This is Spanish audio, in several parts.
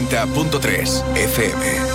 90.3 FM.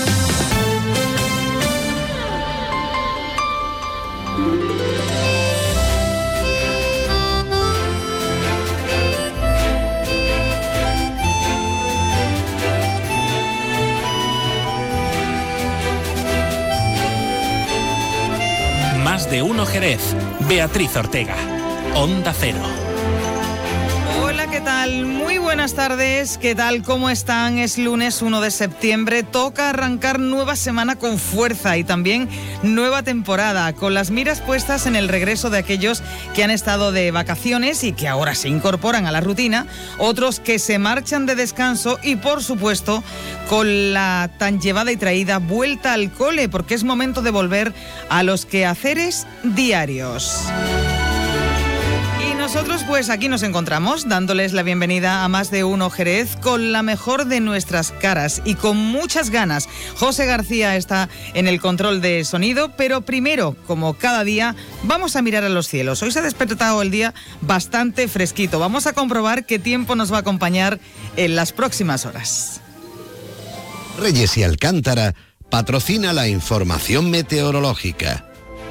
Más de uno Jerez. Beatriz Ortega. Onda Cero. Hola, ¿qué tal? Muy buenas tardes. ¿Qué tal? ¿Cómo están? Es lunes 1 de septiembre. Toca arrancar nueva semana con fuerza y también nueva temporada, con las miras puestas en el regreso de aquellos que han estado de vacaciones y que ahora se incorporan a la rutina, otros que se marchan de descanso y, por supuesto, con la tan llevada y traída vuelta al cole, porque es momento de volver a los quehaceres diarios. Nosotros pues aquí nos encontramos dándoles la bienvenida a Más de Uno Jerez con la mejor de nuestras caras y con muchas ganas. José García está en el control de sonido, pero primero, como cada día, vamos a mirar a los cielos. Hoy se ha despertado el día bastante fresquito. Vamos a comprobar qué tiempo nos va a acompañar en las próximas horas. Reyes y Alcántara patrocina la información meteorológica.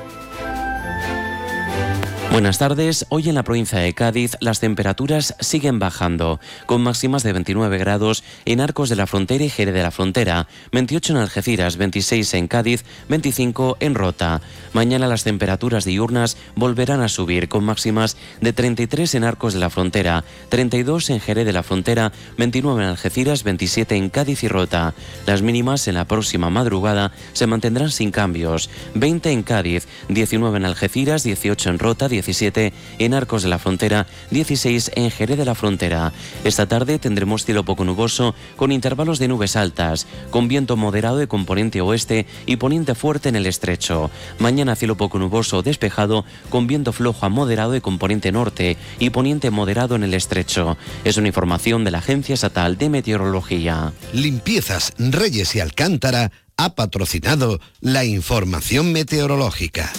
Buenas tardes. Hoy en la provincia de Cádiz las temperaturas siguen bajando, con máximas de 29 grados en Arcos de la Frontera y Jerez de la Frontera, 28 en Algeciras, 26 en Cádiz, 25 en Rota. Mañana las temperaturas diurnas volverán a subir, con máximas de 33 en Arcos de la Frontera, 32 en Jerez de la Frontera, 29 en Algeciras, 27 en Cádiz y Rota. Las mínimas en la próxima madrugada se mantendrán sin cambios, 20 en Cádiz, 19 en Algeciras, 18 en Rota, 17 en Arcos de la Frontera, 16 en Jerez de la Frontera. Esta tarde tendremos cielo poco nuboso con intervalos de nubes altas, con viento moderado de componente oeste y poniente fuerte en el estrecho. Mañana cielo poco nuboso despejado con viento flojo a moderado de componente norte y poniente moderado en el estrecho. Es una información de la Agencia Estatal de Meteorología. Limpiezas Reyes y Alcántara ha patrocinado la información meteorológica.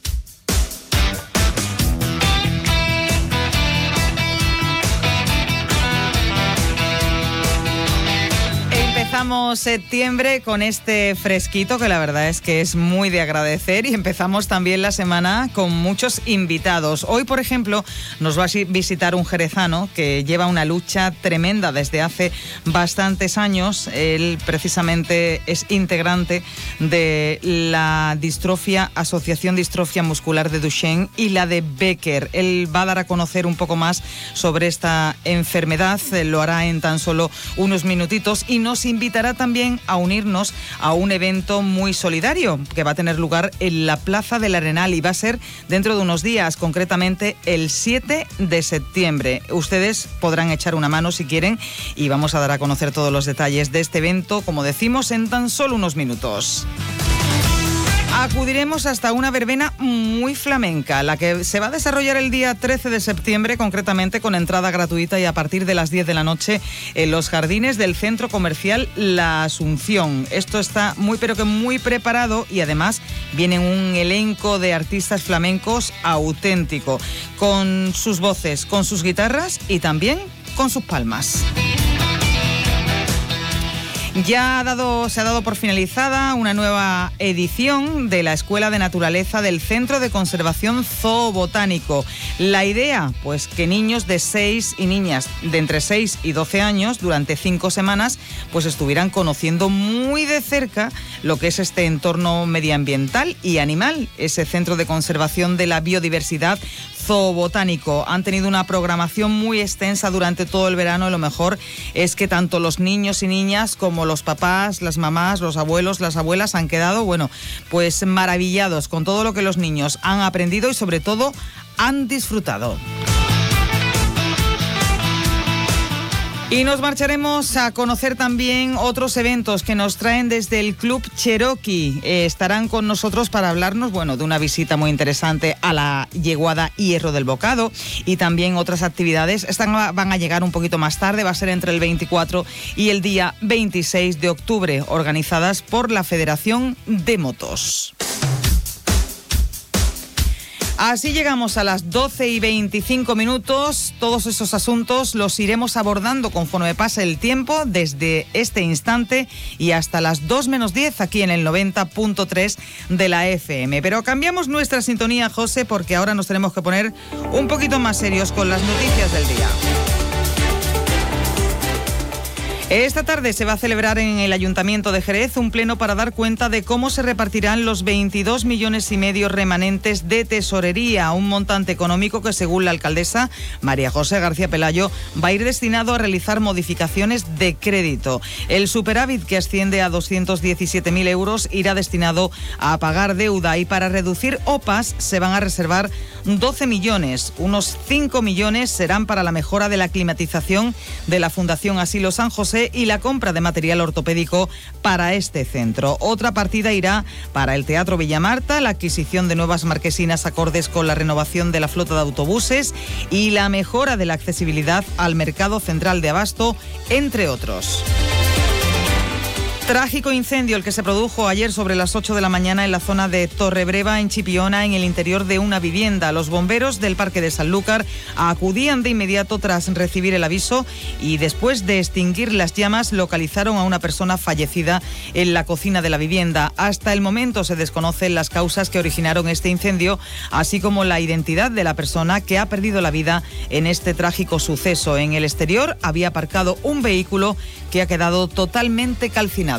Empezamos septiembre con este fresquito que la verdad es que es muy de agradecer y empezamos también la semana con muchos invitados. Hoy, por ejemplo, nos va a visitar un jerezano que lleva una lucha tremenda desde hace bastantes años. Él precisamente es integrante de la Asociación Distrofia Muscular de Duchenne y la de Becker. Él va a dar a conocer un poco más sobre esta enfermedad, lo hará en tan solo unos minutitos y nos invitará también a unirnos a un evento muy solidario que va a tener lugar en la Plaza del Arenal y va a ser dentro de unos días, concretamente el 7 de septiembre. Ustedes podrán echar una mano si quieren y vamos a dar a conocer todos los detalles de este evento, como decimos, en tan solo unos minutos. Acudiremos hasta una verbena muy flamenca, la que se va a desarrollar el día 13 de septiembre, concretamente con entrada gratuita y a partir de las 10 de la noche en los jardines del Centro Comercial La Asunción. Esto está muy pero que muy preparado y además viene un elenco de artistas flamencos auténtico, con sus voces, con sus guitarras y también con sus palmas. Ya se ha dado por finalizada una nueva edición de la Escuela de Naturaleza del Centro de Conservación Zoobotánico. La idea, pues que niños de 6 y niñas de entre 6 y 12 años durante 5 semanas pues estuvieran conociendo muy de cerca lo que es este entorno medioambiental y animal, ese centro de conservación de la biodiversidad zoobotánico. Han tenido una programación muy extensa durante todo el verano y lo mejor es que tanto los niños y niñas como los papás, las mamás, los abuelos, las abuelas han quedado, pues maravillados con todo lo que los niños han aprendido y sobre todo han disfrutado. Y nos marcharemos a conocer también otros eventos que nos traen desde el Club Cherokee. Estarán con nosotros para hablarnos, de una visita muy interesante a la yeguada Hierro del Bocado y también otras actividades. Van a llegar un poquito más tarde, va a ser entre el 24 y el día 26 de octubre, organizadas por la Federación de Motos. Así llegamos a las 12:25. Todos esos asuntos los iremos abordando conforme pase el tiempo desde este instante y hasta las 2:10 aquí en el 90.3 de la FM. Pero cambiamos nuestra sintonía, José, porque ahora nos tenemos que poner un poquito más serios con las noticias del día. Esta tarde se va a celebrar en el Ayuntamiento de Jerez un pleno para dar cuenta de cómo se repartirán los 22,5 millones remanentes de tesorería, un montante económico que, según la alcaldesa María José García Pelayo, va a ir destinado a realizar modificaciones de crédito. El superávit, que asciende a 217.000 euros, irá destinado a pagar deuda, y para reducir OPAs se van a reservar 12 millones. Unos 5 millones serán para la mejora de la climatización de la Fundación Asilo San José y la compra de material ortopédico para este centro. Otra partida irá para el Teatro Villamarta, la adquisición de nuevas marquesinas acordes con la renovación de la flota de autobuses y la mejora de la accesibilidad al mercado central de abasto, entre otros. Trágico incendio el que se produjo ayer sobre las 8 de la mañana en la zona de Torrebreva, en Chipiona, en el interior de una vivienda. Los bomberos del Parque de Sanlúcar acudían de inmediato tras recibir el aviso y, después de extinguir las llamas, localizaron a una persona fallecida en la cocina de la vivienda. Hasta el momento se desconocen las causas que originaron este incendio, así como la identidad de la persona que ha perdido la vida en este trágico suceso. En el exterior había aparcado un vehículo que ha quedado totalmente calcinado.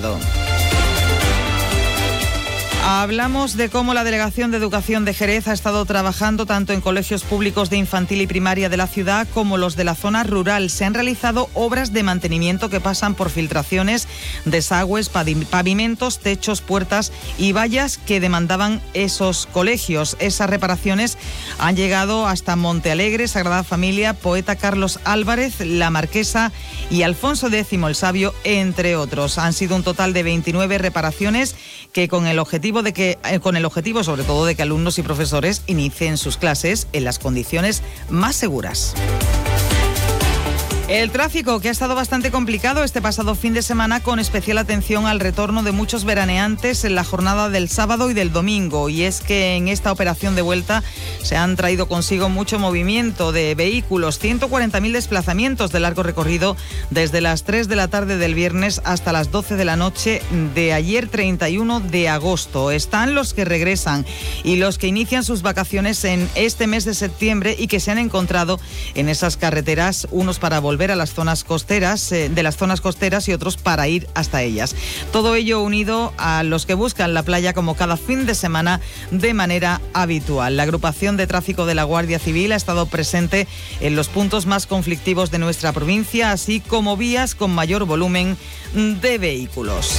Hablamos de cómo la Delegación de Educación de Jerez ha estado trabajando tanto en colegios públicos de infantil y primaria de la ciudad como los de la zona rural. Se han realizado obras de mantenimiento que pasan por filtraciones, desagües, pavimentos, techos, puertas y vallas que demandaban esos colegios. Esas reparaciones han llegado hasta Montealegre, Sagrada Familia, Poeta Carlos Álvarez, La Marquesa y Alfonso X el Sabio, entre otros. Han sido un total de 29 reparaciones que con el objetivo sobre todo de que alumnos y profesores inicien sus clases en las condiciones más seguras. El tráfico, que ha estado bastante complicado este pasado fin de semana, con especial atención al retorno de muchos veraneantes en la jornada del sábado y del domingo. Y es que en esta operación de vuelta se han traído consigo mucho movimiento de vehículos, 140.000 desplazamientos de largo recorrido desde las 3 de la tarde del viernes hasta las 12 de la noche de ayer, 31 de agosto. Están los que regresan y los que inician sus vacaciones en este mes de septiembre y que se han encontrado en esas carreteras, unos para volver a las zonas costeras, de las zonas costeras, y otros para ir hasta ellas. Todo ello unido a los que buscan la playa como cada fin de semana de manera habitual. La agrupación de tráfico de la Guardia Civil ha estado presente en los puntos más conflictivos de nuestra provincia, así como vías con mayor volumen de vehículos.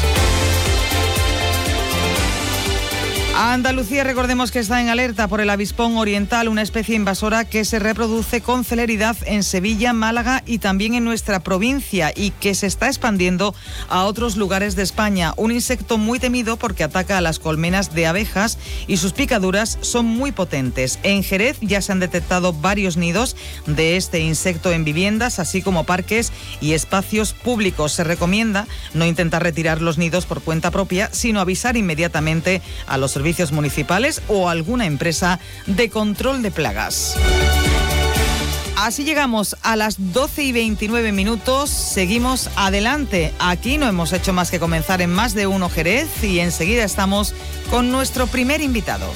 Andalucía, recordemos que está en alerta por el avispón oriental, una especie invasora que se reproduce con celeridad en Sevilla, Málaga y también en nuestra provincia, y que se está expandiendo a otros lugares de España. Un insecto muy temido porque ataca a las colmenas de abejas y sus picaduras son muy potentes. En Jerez ya se han detectado varios nidos de este insecto en viviendas, así como parques y espacios públicos. Se recomienda no intentar retirar los nidos por cuenta propia, sino avisar inmediatamente a los servicios municipales o alguna empresa de control de plagas. Así llegamos a las 12:29. Seguimos adelante. Aquí no hemos hecho más que comenzar en Más de Uno Jerez y enseguida estamos con nuestro primer invitado.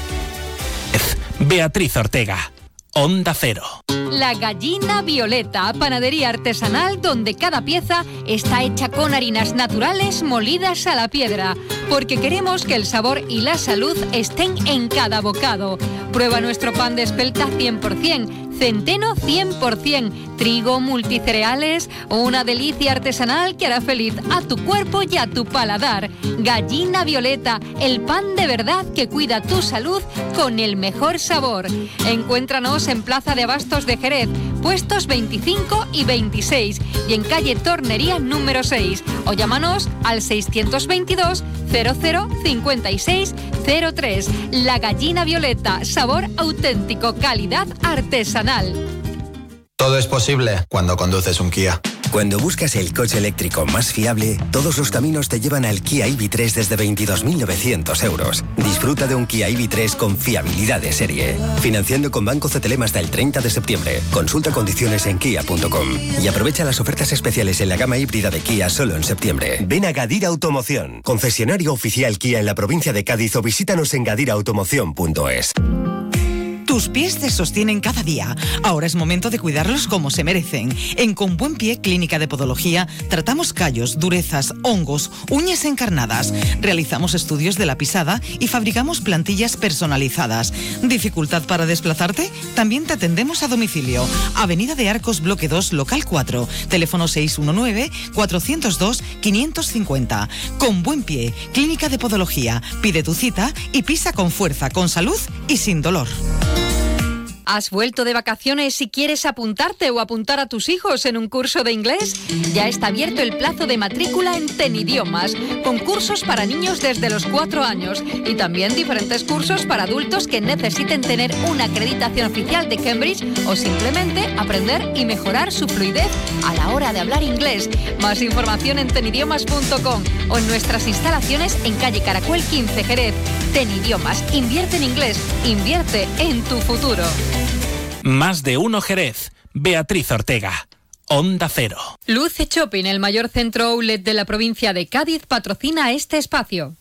Beatriz Ortega, Onda Cero. La Gallina Violeta, panadería artesanal donde cada pieza está hecha con harinas naturales molidas a la piedra, porque queremos que el sabor y la salud estén en cada bocado. Prueba nuestro pan de espelta 100%, centeno 100%, trigo, multicereales, una delicia artesanal que hará feliz a tu cuerpo y a tu paladar. Gallina Violeta, el pan de verdad que cuida tu salud con el mejor sabor. Encuéntranos en Plaza de Abastos de Jerez, puestos 25 y 26, y en calle Tornería número 6, o llámanos al 622 00 56 03. La Gallina Violeta, sabor auténtico, calidad artesanal. Todo es posible cuando conduces un Kia. Cuando buscas el coche eléctrico más fiable, todos los caminos te llevan al Kia EV3 desde 22.900 euros. Disfruta de un Kia EV3 con fiabilidad de serie. Financiando con Banco CTLM hasta el 30 de septiembre. Consulta condiciones en kia.com. Y aprovecha las ofertas especiales en la gama híbrida de Kia solo en septiembre. Ven a Gadir Automoción, concesionario oficial Kia en la provincia de Cádiz, o visítanos en gadirautomoción.es. Tus pies te sostienen cada día. Ahora es momento de cuidarlos como se merecen. En Con Buen Pie, Clínica de Podología, tratamos callos, durezas, hongos, uñas encarnadas. Realizamos estudios de la pisada y fabricamos plantillas personalizadas. ¿Dificultad para desplazarte? También te atendemos a domicilio. Avenida de Arcos, Bloque 2, Local 4. Teléfono 619-402-550. Con Buen Pie, Clínica de Podología. Pide tu cita y pisa con fuerza, con salud y sin dolor. ¿Has vuelto de vacaciones y quieres apuntarte o apuntar a tus hijos en un curso de inglés? Ya está abierto el plazo de matrícula en TenIdiomas, con cursos para niños desde los 4 años y también diferentes cursos para adultos que necesiten tener una acreditación oficial de Cambridge o simplemente aprender y mejorar su fluidez a la hora de hablar inglés. Más información en tenidiomas.com o en nuestras instalaciones en calle Caracuel 15, Jerez. TenIdiomas, invierte en inglés, invierte en tu futuro. Más de uno Jerez. Beatriz Ortega. Onda Cero. Luce Shopping, el mayor centro outlet de la provincia de Cádiz, patrocina este espacio.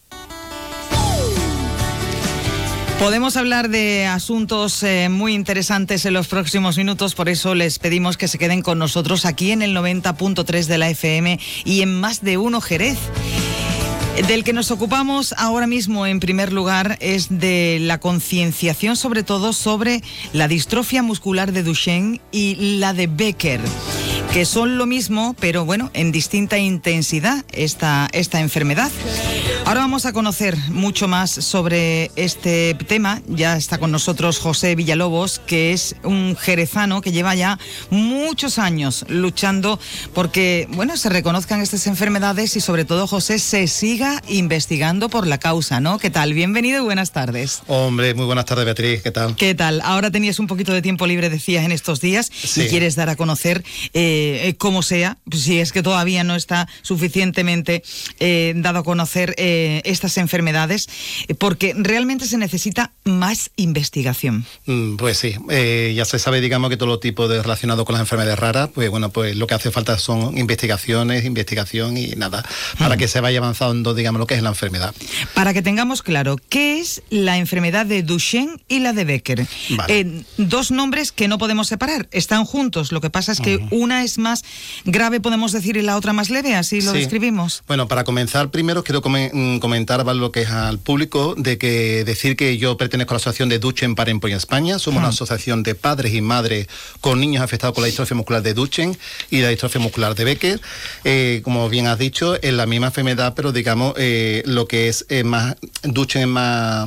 Podemos hablar de asuntos muy interesantes en los próximos minutos, por eso les pedimos que se queden con nosotros aquí en el 90.3 de la FM y en Más de uno Jerez. Del que nos ocupamos ahora mismo, en primer lugar, es de la concienciación, sobre todo sobre la distrofia muscular de Duchenne y la de Becker, que son lo mismo, pero bueno, en distinta intensidad esta enfermedad. Ahora vamos a conocer mucho más sobre este tema. Ya está con nosotros José Villalobos, que es un jerezano que lleva ya muchos años luchando porque, bueno, se reconozcan estas enfermedades y sobre todo, José, se siga investigando por la causa, ¿no? ¿Qué tal? Bienvenido y buenas tardes. Hombre, muy buenas tardes, Beatriz. ¿Qué tal? ¿Qué tal? Ahora tenías un poquito de tiempo libre, decías, en estos días, sí, y quieres dar a conocer, como sea, si es que todavía no está suficientemente dado a conocer estas enfermedades, porque realmente se necesita más investigación. Pues sí, ya se sabe, digamos, que todo lo tipo de relacionado con las enfermedades raras, pues bueno, pues lo que hace falta son investigación y nada, para que se vaya avanzando, digamos, lo que es la enfermedad. Para que tengamos claro, ¿qué es la enfermedad de Duchenne y la de Becker? Vale. Dos nombres que no podemos separar, están juntos, lo que pasa es que una es más grave, podemos decir, y la otra más leve, así lo describimos. Bueno, para comenzar, primero quiero comentar, ¿vale?, lo que es al público, decir que yo pertenezco a la Asociación de Duchenne Parents en España. Somos una asociación de padres y madres con niños afectados con la distrofia muscular de Duchenne y la distrofia muscular de Becker. Como bien has dicho, es la misma enfermedad, pero digamos, lo que es más Duchenne es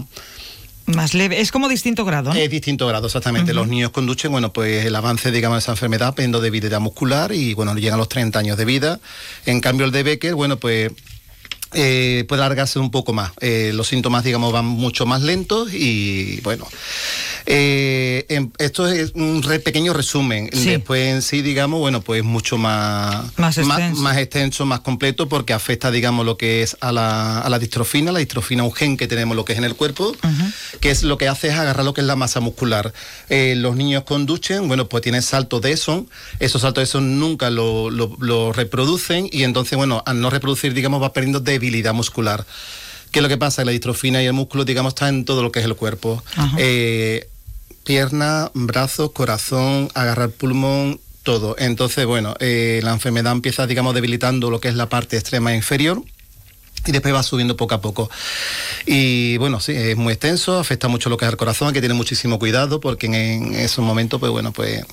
más leve, es como distinto grado, ¿no? Es distinto grado, exactamente. Los niños con Duchenne, bueno, pues el avance, digamos, de esa enfermedad depende de debilidad muscular y, bueno, llegan a los 30 años de vida. En cambio, el de Becker, bueno, pues puede alargarse un poco más. Los síntomas, digamos, van mucho más lentos y, bueno, esto es un pequeño resumen. Sí. Después en sí, digamos, bueno, pues mucho más extenso, más completo, porque afecta, digamos, lo que es a la distrofina. La distrofina, un gen que tenemos lo que es en el cuerpo, que es lo que hace es agarrar lo que es la masa muscular. Los niños con Duchenne, bueno, pues tienen saltos de Eson. Esos saltos de Eson nunca lo reproducen y entonces, bueno, al no reproducir, digamos, va perdiendo debilidad muscular. ¿Qué es lo que pasa? La distrofina y el músculo, digamos, está en todo lo que es el cuerpo. Pierna, brazos, corazón, agarrar pulmón, todo. Entonces, bueno, la enfermedad empieza, digamos, debilitando lo que es la parte extrema inferior y después va subiendo poco a poco. Y bueno, sí, es muy extenso, afecta mucho lo que es el corazón, hay que tener muchísimo cuidado porque en esos momentos, pues bueno, pues...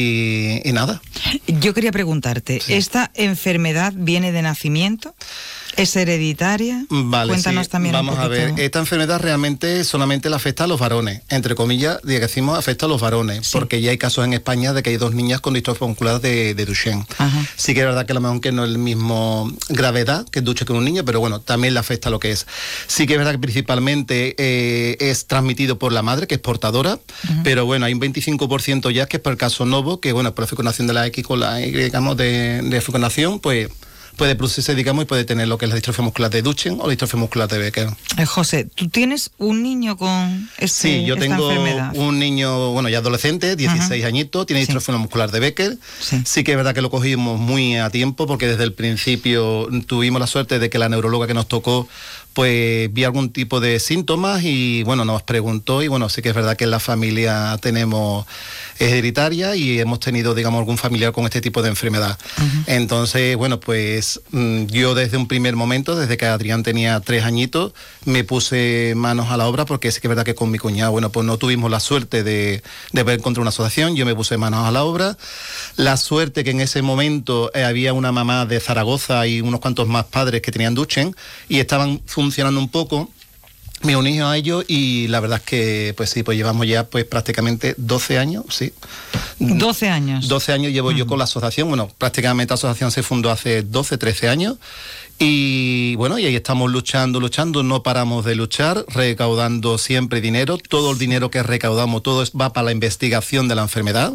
Y nada. Yo quería preguntarte, ¿esta enfermedad viene de nacimiento? ¿Es hereditaria? Vale, Cuéntanos sí. también Vamos un poquito. a ver, esta enfermedad realmente solamente le afecta a los varones, entre comillas, decimos afecta a los varones, porque ya hay casos en España de que hay 2 niñas con distrofia muscular de Duchenne. Ajá. Sí que es verdad que a lo mejor que no es el mismo gravedad que Duchenne con un niño, pero bueno, también le afecta a lo que es. Sí que es verdad que principalmente es transmitido por la madre, que es portadora, pero bueno, hay un 25% ya que es por el caso Novo, que bueno, por la fecundación de la X con la Y, digamos, de fecundación, pues puede producirse, digamos, y puede tener lo que es la distrofia muscular de Duchenne o la distrofia muscular de Becker. José, ¿tú tienes un niño con Sí, yo tengo enfermedad? un niño, bueno, ya adolescente, 16 añitos, tiene distrofia muscular de Becker. Sí que es verdad que lo cogimos muy a tiempo, porque desde el principio tuvimos la suerte de que la neuróloga que nos tocó pues vi algún tipo de síntomas y bueno, nos preguntó y bueno, sí que es verdad que en la familia tenemos hereditaria y hemos tenido, digamos, algún familiar con este tipo de enfermedad. Entonces, bueno, pues yo desde un primer momento, desde que Adrián tenía 3 añitos, me puse manos a la obra, porque sí que es verdad que con mi cuñado, bueno, pues no tuvimos la suerte de poder encontrar una asociación, yo me puse manos a la obra. La suerte que en ese momento había una mamá de Zaragoza y unos cuantos más padres que tenían Duchenne y estaban funcionando un poco. Me uní a ellos y la verdad es que, pues sí, pues llevamos ya pues prácticamente 12 años, sí. 12 años. 12 años llevo yo con la asociación. Bueno, prácticamente la asociación se fundó hace 12, 13 años. Y bueno, y ahí estamos luchando, no paramos de luchar, recaudando siempre dinero. Todo el dinero que recaudamos, todo va para la investigación de la enfermedad.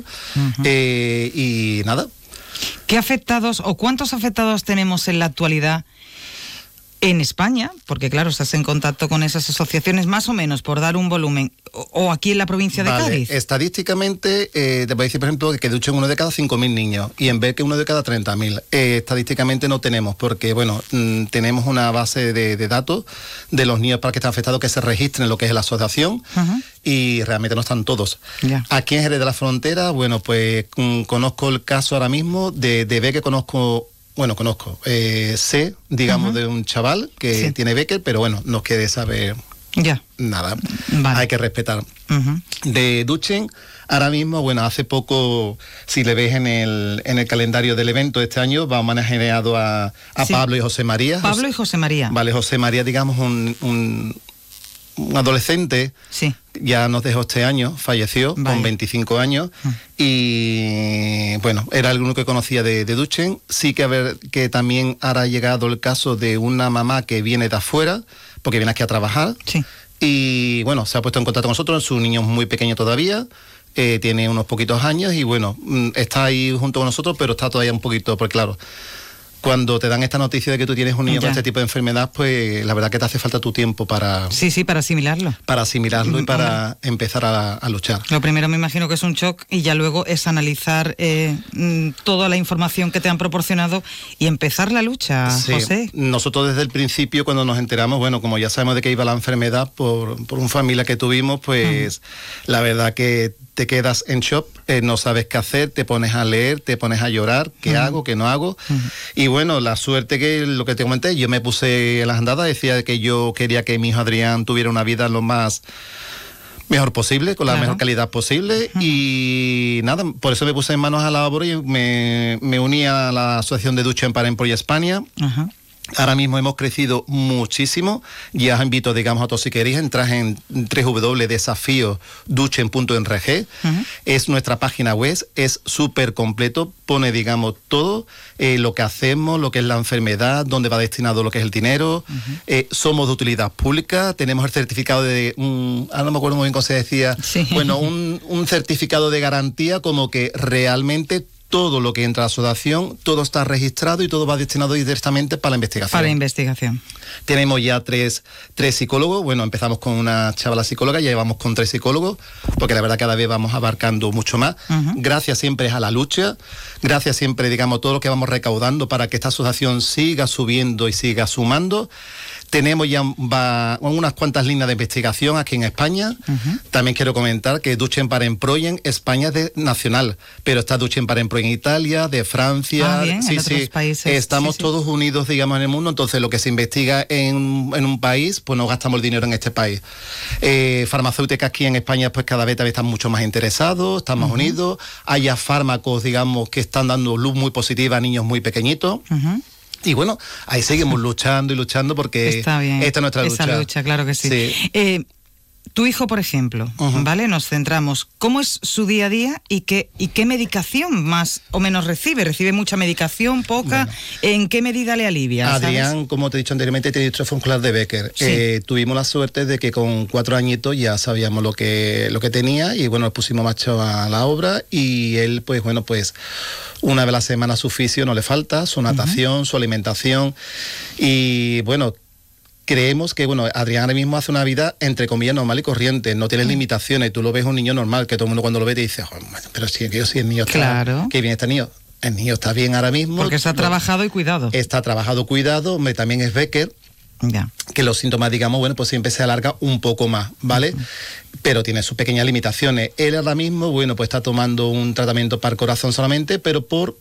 Y nada. ¿Qué afectados o cuántos afectados tenemos en la actualidad en España? Porque claro, estás en contacto con esas asociaciones, más o menos, por dar un volumen, o aquí en la provincia de Cádiz. Estadísticamente, te voy a decir, por ejemplo, que Duchenne 1 de cada 5.000 niños y en Becker 1 de cada 30.000. Estadísticamente no tenemos, porque bueno, tenemos una base de datos de los niños para que están afectados que se registren en lo que es la asociación y realmente no están todos. Aquí en Jerez de la Frontera, bueno, pues conozco el caso ahora mismo de Becker, sé, digamos, de un chaval que tiene Becker, pero bueno, no quiere saber nada. Vale. Hay que respetar. De Duchenne, ahora mismo, bueno, hace poco, si le ves en el calendario del evento de este año, va homenajeado a Pablo y José María. Pablo y José María. Vale, José María, digamos, un adolescente, ya nos dejó este año, falleció con 25 años y bueno, era el único que conocía de Duchenne. Sí que también ahora ha llegado el caso de una mamá que viene de afuera, porque viene aquí a trabajar y bueno, se ha puesto en contacto con nosotros, su niño es muy pequeño todavía, tiene unos poquitos años y bueno, está ahí junto con nosotros, pero está todavía un poquito, porque claro, cuando te dan esta noticia de que tú tienes un niño con este tipo de enfermedad, pues la verdad que te hace falta tu tiempo para... para asimilarlo. Para asimilarlo y para empezar a luchar. Lo primero me imagino que es un shock y ya luego es analizar toda la información que te han proporcionado y empezar la lucha, José. Nosotros desde el principio, cuando nos enteramos, bueno, como ya sabemos de qué iba la enfermedad por un familia que tuvimos, pues la verdad que te quedas en shock, no sabes qué hacer, te pones a leer, te pones a llorar, qué hago, qué no hago. Y bueno, la suerte que, lo que te comenté, yo me puse en las andadas, decía que yo quería que mi hijo Adrián tuviera una vida lo más mejor posible, con la mejor calidad posible y nada, por eso me puse en manos a la obra y me uní a la Asociación de Duchenne para Emporia España. Ahora mismo hemos crecido muchísimo. Ya os invito, digamos, a todos si queréis, entrar en www.desafioduchenne.org. Es nuestra página web, es súper completo, pone, digamos, todo lo que hacemos, lo que es la enfermedad, dónde va destinado lo que es el dinero. Somos de utilidad pública, tenemos el certificado de, ahora no me acuerdo muy bien cómo se decía, bueno, un certificado de garantía como que realmente todo lo que entra a la asociación, todo está registrado y todo va destinado directamente para la investigación. Para investigación. Tenemos ya tres psicólogos. Bueno, empezamos con una chavala psicóloga, ya llevamos con 3 psicólogos, porque la verdad cada vez vamos abarcando mucho más. Gracias siempre a la lucha, gracias siempre, digamos, todo lo que vamos recaudando para que esta asociación siga subiendo y siga sumando. Tenemos ya unas cuantas líneas de investigación aquí en España. También quiero comentar que Duchenne para Emproyen España es nacional, pero está Duchenne para Emproyen Italia, de Francia. En otros países. Estamos todos unidos, digamos, en el mundo. Entonces, lo que se investiga en un país, pues no gastamos el dinero en este país. Farmacéuticas aquí en España, pues cada vez también están mucho más interesados, están más unidos. Hay ya fármacos, digamos, que están dando luz muy positiva a niños muy pequeñitos. Y bueno, ahí seguimos luchando y luchando porque está bien, esta es nuestra lucha. Esa lucha, claro que sí. Tu hijo, por ejemplo, ¿vale? Nos centramos. ¿Cómo es su día a día y qué medicación más o menos recibe? ¿Recibe mucha medicación, poca? Bueno, ¿en qué medida le alivia? Adrián, ¿sabes? Como te he dicho anteriormente, tiene distrofia muscular de Becker. Sí. Tuvimos la suerte de que con 4 añitos ya sabíamos lo que tenía y bueno, nos pusimos macho a la obra y él, pues bueno, pues una vez a la semana su fisio no le falta, su natación, su alimentación y bueno, creemos que, bueno, Adrián ahora mismo hace una vida, entre comillas, normal y corriente, no tiene limitaciones. Tú lo ves un niño normal, que todo el mundo cuando lo ve te dice, pero si el niño está... Claro. Qué bien está el niño. El niño está bien ahora mismo. Porque está trabajado y cuidado. Está trabajado, cuidado. También es Becker. Ya. Que los síntomas, digamos, bueno, pues siempre se alarga un poco más, ¿vale? Pero tiene sus pequeñas limitaciones. Él ahora mismo, bueno, pues está tomando un tratamiento para el corazón solamente, pero por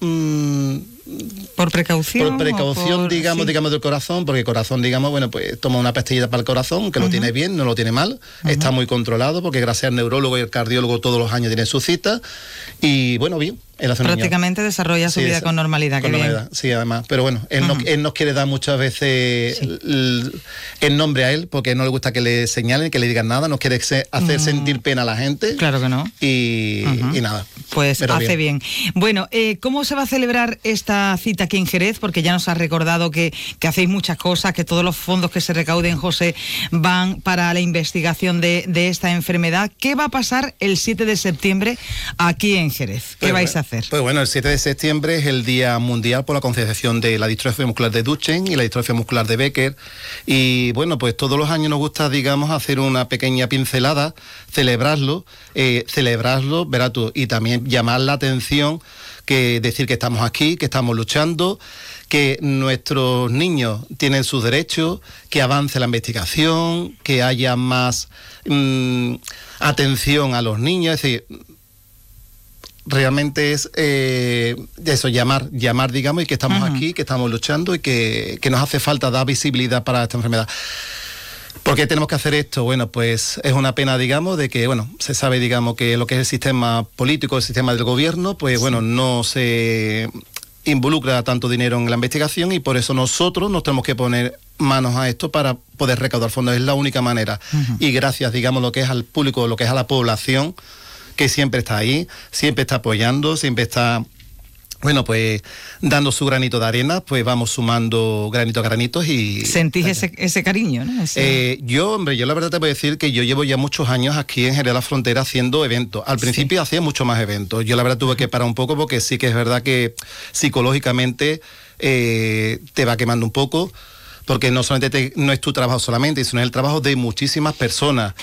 precaución. Por precaución, digamos del corazón, porque el corazón, digamos, bueno, pues toma una pastillita para el corazón, que lo tiene bien, no lo tiene mal, está muy controlado, porque gracias al neurólogo y al cardiólogo todos los años tiene su cita, y bueno, bien. Prácticamente desarrolla su vida con normalidad. Con normalidad, sí, además. Pero bueno, él nos quiere dar muchas veces el nombre a él, porque no le gusta que le señalen, que le digan nada, nos quiere hacer sentir pena a la gente. Claro que no. Y nada. Pues hace bien. Bueno, ¿cómo se va a celebrar esta cita aquí en Jerez? Porque ya nos has recordado que hacéis muchas cosas, que todos los fondos que se recauden, José, van para la investigación de esta enfermedad. ¿Qué va a pasar el 7 de septiembre aquí en Jerez? ¿Qué vais a hacer? Pues bueno, el 7 de septiembre es el Día Mundial por la concienciación de la distrofia muscular de Duchenne y la distrofia muscular de Becker. Y bueno, pues todos los años nos gusta, digamos, hacer una pequeña pincelada, celebrarlo, verás tú, y también llamar la atención, que decir que estamos aquí, que estamos luchando, que nuestros niños tienen sus derechos, que avance la investigación, que haya más atención a los niños, es decir, realmente es eso, llamar, digamos, y que estamos aquí, que estamos luchando y que nos hace falta dar visibilidad para esta enfermedad. ¿Por qué tenemos que hacer esto? Bueno, pues es una pena, digamos, de que, bueno, se sabe, digamos, que lo que es el sistema político, el sistema del gobierno, pues bueno, no se involucra tanto dinero en la investigación y por eso nosotros nos tenemos que poner manos a esto para poder recaudar fondos. Es la única manera. Y gracias, digamos, lo que es al público, lo que es a la población, que siempre está ahí, siempre está apoyando, siempre está, bueno, pues dando su granito de arena, pues vamos sumando granito a granitos y... ¿Sentís ese cariño, no? Yo la verdad te voy a decir que yo llevo ya muchos años aquí en Jerez de la Frontera haciendo eventos. Al principio hacía mucho más eventos. Yo la verdad tuve que parar un poco porque sí que es verdad que psicológicamente te va quemando un poco, porque no solamente no es tu trabajo solamente, sino es el trabajo de muchísimas personas.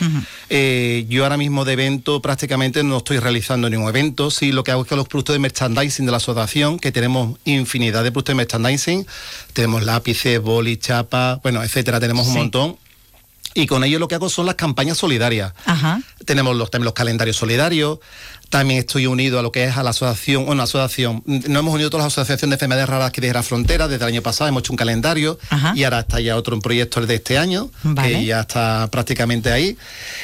Yo ahora mismo de evento prácticamente no estoy realizando ningún evento, sí lo que hago es que los productos de merchandising de la asociación, que tenemos infinidad de productos de merchandising, tenemos lápices, bolis, chapas, bueno, etcétera, tenemos un montón. Y con ello lo que hago son las campañas solidarias. Tenemos los calendarios solidarios. También estoy unido a lo que es a la asociación, nos hemos unido todas las asociaciones de enfermedades raras aquí de la frontera, desde el año pasado hemos hecho un calendario y ahora está ya otro proyecto de este año, que ya está prácticamente ahí.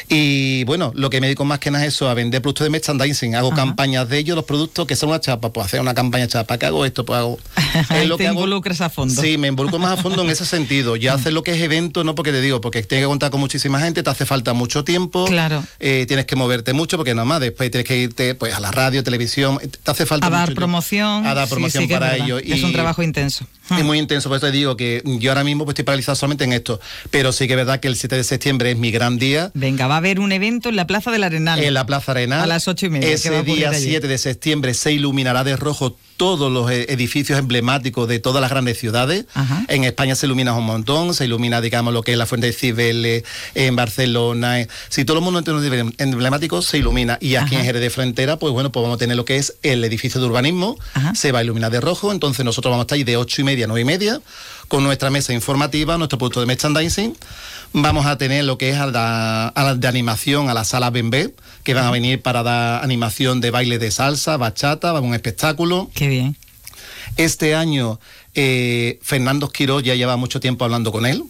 Y bueno, lo que me dedico más que nada es eso, a vender productos de merchandising, hago campañas de ellos, los productos que son una chapa, pues hacer una campaña de chapa, ¿qué hago esto? Pues hago... ¿Te involucras a fondo? Sí, me involucro más a fondo en ese sentido, ya hacer lo que es evento, no porque te digo, porque tienes que contar con muchísima gente, te hace falta mucho tiempo, tienes que moverte mucho, porque nada más después tienes que irte pues a la radio, televisión, te hace falta a dar promoción para ello. Es un trabajo intenso. Es muy intenso, por eso te digo que yo ahora mismo pues estoy paralizado solamente en esto, pero sí que es verdad que el 7 de septiembre es mi gran día. Venga, va a haber un evento en la Plaza del Arenal. En la Plaza Arenal. A las 8:30. Ese día 7 de septiembre se iluminará de rojo todos los edificios emblemáticos de todas las grandes ciudades. En España se ilumina un montón, se ilumina, digamos, lo que es la Fuente de Cibeles, en Barcelona, si todo el mundo entre los emblemáticos se ilumina. Y aquí en Jerez de Frontera, pues bueno, pues vamos a tener lo que es el edificio de urbanismo, se va a iluminar de rojo, entonces nosotros vamos a estar ahí de 8:30 a 9:30, con nuestra mesa informativa, nuestro producto de merchandising. Vamos a tener lo que es a la de animación, a la sala Bembé, que van a venir para dar animación de baile de salsa, bachata, va a un espectáculo. Qué bien. Este año Fernando Esquiró, ya lleva mucho tiempo hablando con él.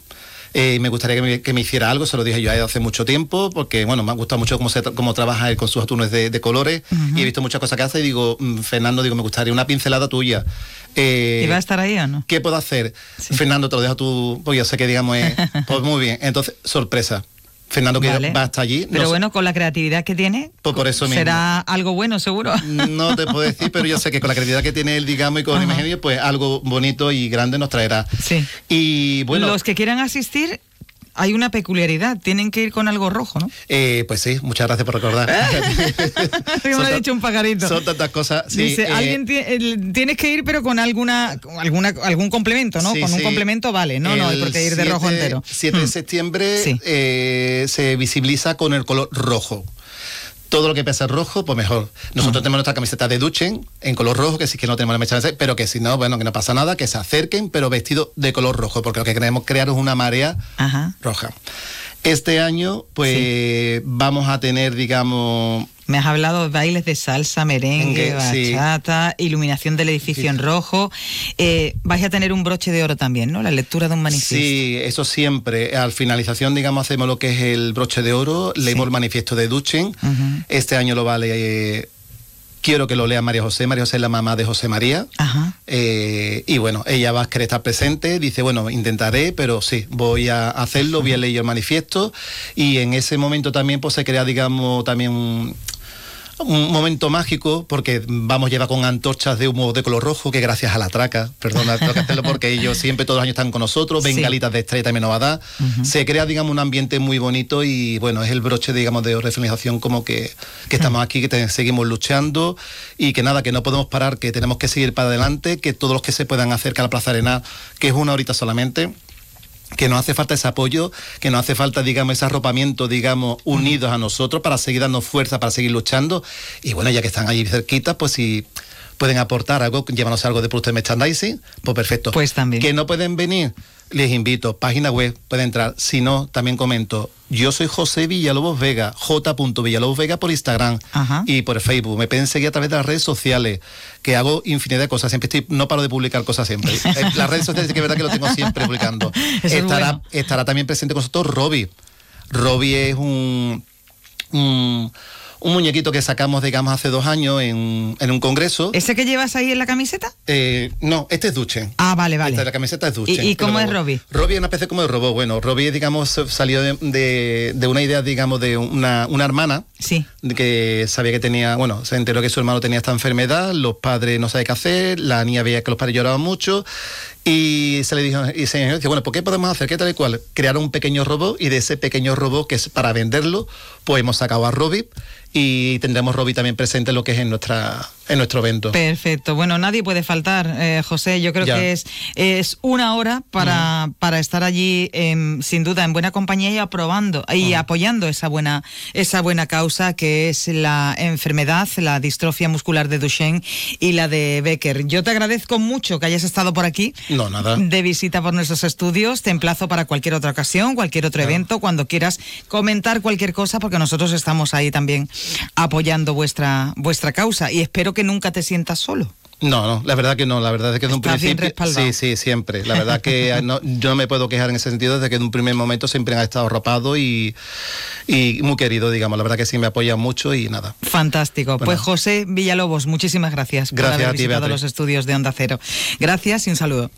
Me gustaría que me hiciera algo, se lo dije yo a él hace mucho tiempo, porque bueno, me ha gustado mucho cómo trabaja él con sus atunes de colores, y he visto muchas cosas que hace, y digo, Fernando, me gustaría una pincelada tuya. ¿Y va a estar ahí o no? ¿Qué puedo hacer? Sí. Fernando, te lo dejo tú, pues yo sé que digamos pues muy bien. Entonces, sorpresa. Fernando que va hasta allí. Pero bueno, con la creatividad que tiene, pues por eso será algo bueno, seguro. No te puedo decir, pero yo sé que con la creatividad que tiene él, digamos, y con el ingenio, pues algo bonito y grande nos traerá. Sí. Y bueno, los que quieran asistir, hay una peculiaridad, tienen que ir con algo rojo, ¿no? Pues sí, muchas gracias por recordar. Me lo ha dicho un pajarito. Son tantas cosas. Sí, dice, tienes que ir, pero con algún complemento, ¿no? Sí, con un complemento vale, no hay por qué ir de rojo entero. 7 de septiembre se visibiliza con el color rojo. Todo lo que pesa rojo, pues mejor. Nosotros tenemos nuestra camiseta de Duchen en color rojo, que sí que no tenemos la mecha, pero que si no, bueno, que no pasa nada, que se acerquen, pero vestido de color rojo, porque lo que queremos crear es una marea roja. Este año, pues vamos a tener, digamos... Me has hablado de bailes de salsa, merengue, bachata, iluminación del edificio en rojo. Vais a tener un broche de oro también, ¿no? La lectura de un manifiesto. Sí, eso siempre. Al finalización, digamos, hacemos lo que es el broche de oro, leemos el manifiesto de Duchen. Este año lo vale... Quiero que lo lea María José. María José es la mamá de José María. Y bueno, ella va a querer estar presente. Dice, bueno, intentaré, pero sí, voy a hacerlo, voy a leer el manifiesto. Y en ese momento también pues se crea, digamos, también un momento mágico, porque vamos a llevar con antorchas de humo de color rojo, que gracias a la traca, perdona, tengo que hacerlo porque ellos siempre todos los años están con nosotros, bengalitas de estrella también nos va a dar. Se crea, digamos, un ambiente muy bonito y bueno, es el broche, digamos, de finalización, como que estamos aquí, que seguimos luchando y que nada, que no podemos parar, que tenemos que seguir para adelante, que todos los que se puedan acercar a la Plaza Arenal, que es una horita solamente, que nos hace falta ese apoyo, que nos hace falta, digamos, ese arropamiento, digamos, unidos a nosotros para seguir dando fuerza, para seguir luchando. Y bueno, ya que están ahí cerquita, pues si pueden aportar algo, llévanos algo de producto de merchandising, pues perfecto. Pues también. Que no pueden venir, les invito, página web, pueden entrar. Si no, también comento, yo soy José Villalobos Vega, j.villalobos Vega por Instagram y por Facebook. Me pueden seguir a través de las redes sociales, que hago infinidad de cosas. Siempre no paro de publicar cosas siempre. Las redes sociales, que es verdad que lo tengo siempre publicando. Estará también presente con nosotros Robbie. Robbie es un muñequito que sacamos, digamos, hace 2 años en un congreso. ¿Ese que llevas ahí en la camiseta? No, este es Duchen. Ah, vale. La camiseta es Duchen. ¿Y cómo es Robbie? Robbie es una especie como de robot. Bueno, Robbie, digamos, salió de una idea, digamos, de una hermana. Sí. Que sabía que tenía, bueno, se enteró que su hermano tenía esta enfermedad, los padres no sabían qué hacer, la niña veía que los padres lloraban mucho y se le dijo, bueno, ¿por qué podemos hacer? ¿Qué tal y cual? Crearon un pequeño robot y de ese pequeño robot, que es para venderlo, pues hemos sacado a Robbie y tendremos Robbie también presente en lo que es en nuestro evento. Perfecto. Bueno, nadie puede faltar, José. Yo creo que es una hora para estar allí, sin duda, en buena compañía y aprobando y apoyando esa buena causa, que es la enfermedad, la distrofia muscular de Duchenne y la de Becker. Yo te agradezco mucho que hayas estado por aquí. No, nada. De visita por nuestros estudios. Te emplazo para cualquier otra ocasión, cualquier otro evento, cuando quieras comentar cualquier cosa, porque nosotros estamos ahí también apoyando vuestra causa, y espero que nunca te sientas solo. No, la verdad que no, la verdad es que de un principio... Sí, siempre. La verdad que yo no me puedo quejar en ese sentido, desde que en un primer momento siempre han estado arropados y muy querido, digamos. La verdad que sí me apoyan mucho y nada. Fantástico. Bueno. Pues José Villalobos, muchísimas gracias por haber visitado los estudios de Onda Cero. Gracias y un saludo.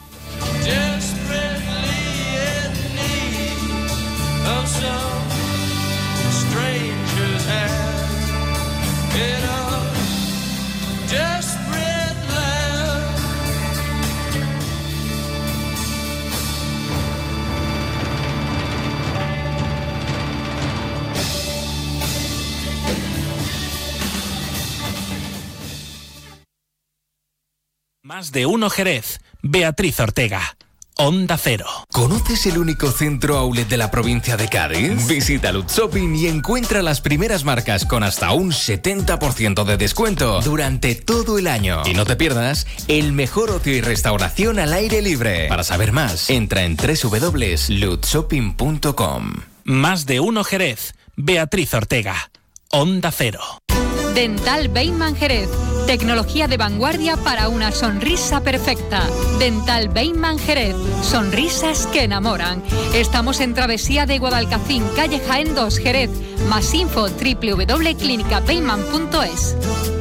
Más de uno Jerez. Beatriz Ortega. Onda Cero. ¿Conoces el único centro outlet de la provincia de Cádiz? Visita Lutz Shopping y encuentra las primeras marcas con hasta un 70% de descuento durante todo el año. Y no te pierdas el mejor ocio y restauración al aire libre. Para saber más, entra en www.lutzshopping.com. Más de uno Jerez. Beatriz Ortega. Onda Cero. Dental Bateman Jerez. Tecnología de vanguardia para una sonrisa perfecta. Dental Bateman Jerez. Sonrisas que enamoran. Estamos en Travesía de Guadalcacín, calle Jaén 2, Jerez. Más info www.clinicabateman.es.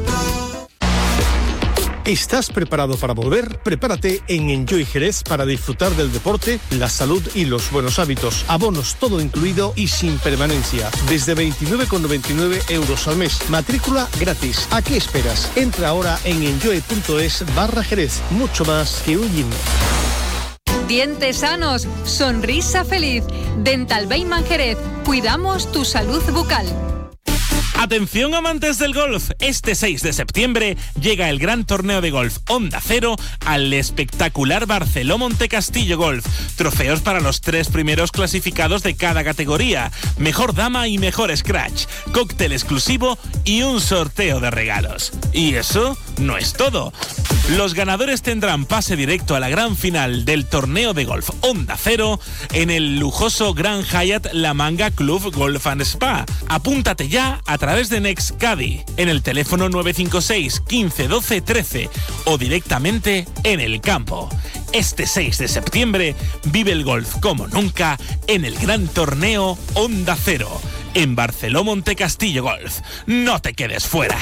¿Estás preparado para volver? Prepárate en Enjoy Jerez para disfrutar del deporte, la salud y los buenos hábitos. Abonos todo incluido y sin permanencia. Desde 29,99 € al mes. Matrícula gratis. ¿A qué esperas? Entra ahora en enjoy.es/Jerez. Mucho más que un gym. Dientes sanos, sonrisa feliz. Dental Bateman Jerez. Cuidamos tu salud bucal. Atención amantes del golf, este 6 de septiembre llega el gran torneo de golf Onda Cero al espectacular Barceló Montecastillo Golf. Trofeos para los 3 primeros clasificados de cada categoría, mejor dama y mejor scratch, cóctel exclusivo y un sorteo de regalos. Y eso no es todo. Los ganadores tendrán pase directo a la gran final del torneo de golf Onda Cero en el lujoso Gran Hyatt La Manga Club Golf and Spa. Apúntate ya a través de Nextcadi en el teléfono 956 15 12 13 o directamente en el campo. Este 6 de septiembre vive el golf como nunca en el gran torneo Onda Cero en Barceló Montecastillo Golf. No te quedes fuera.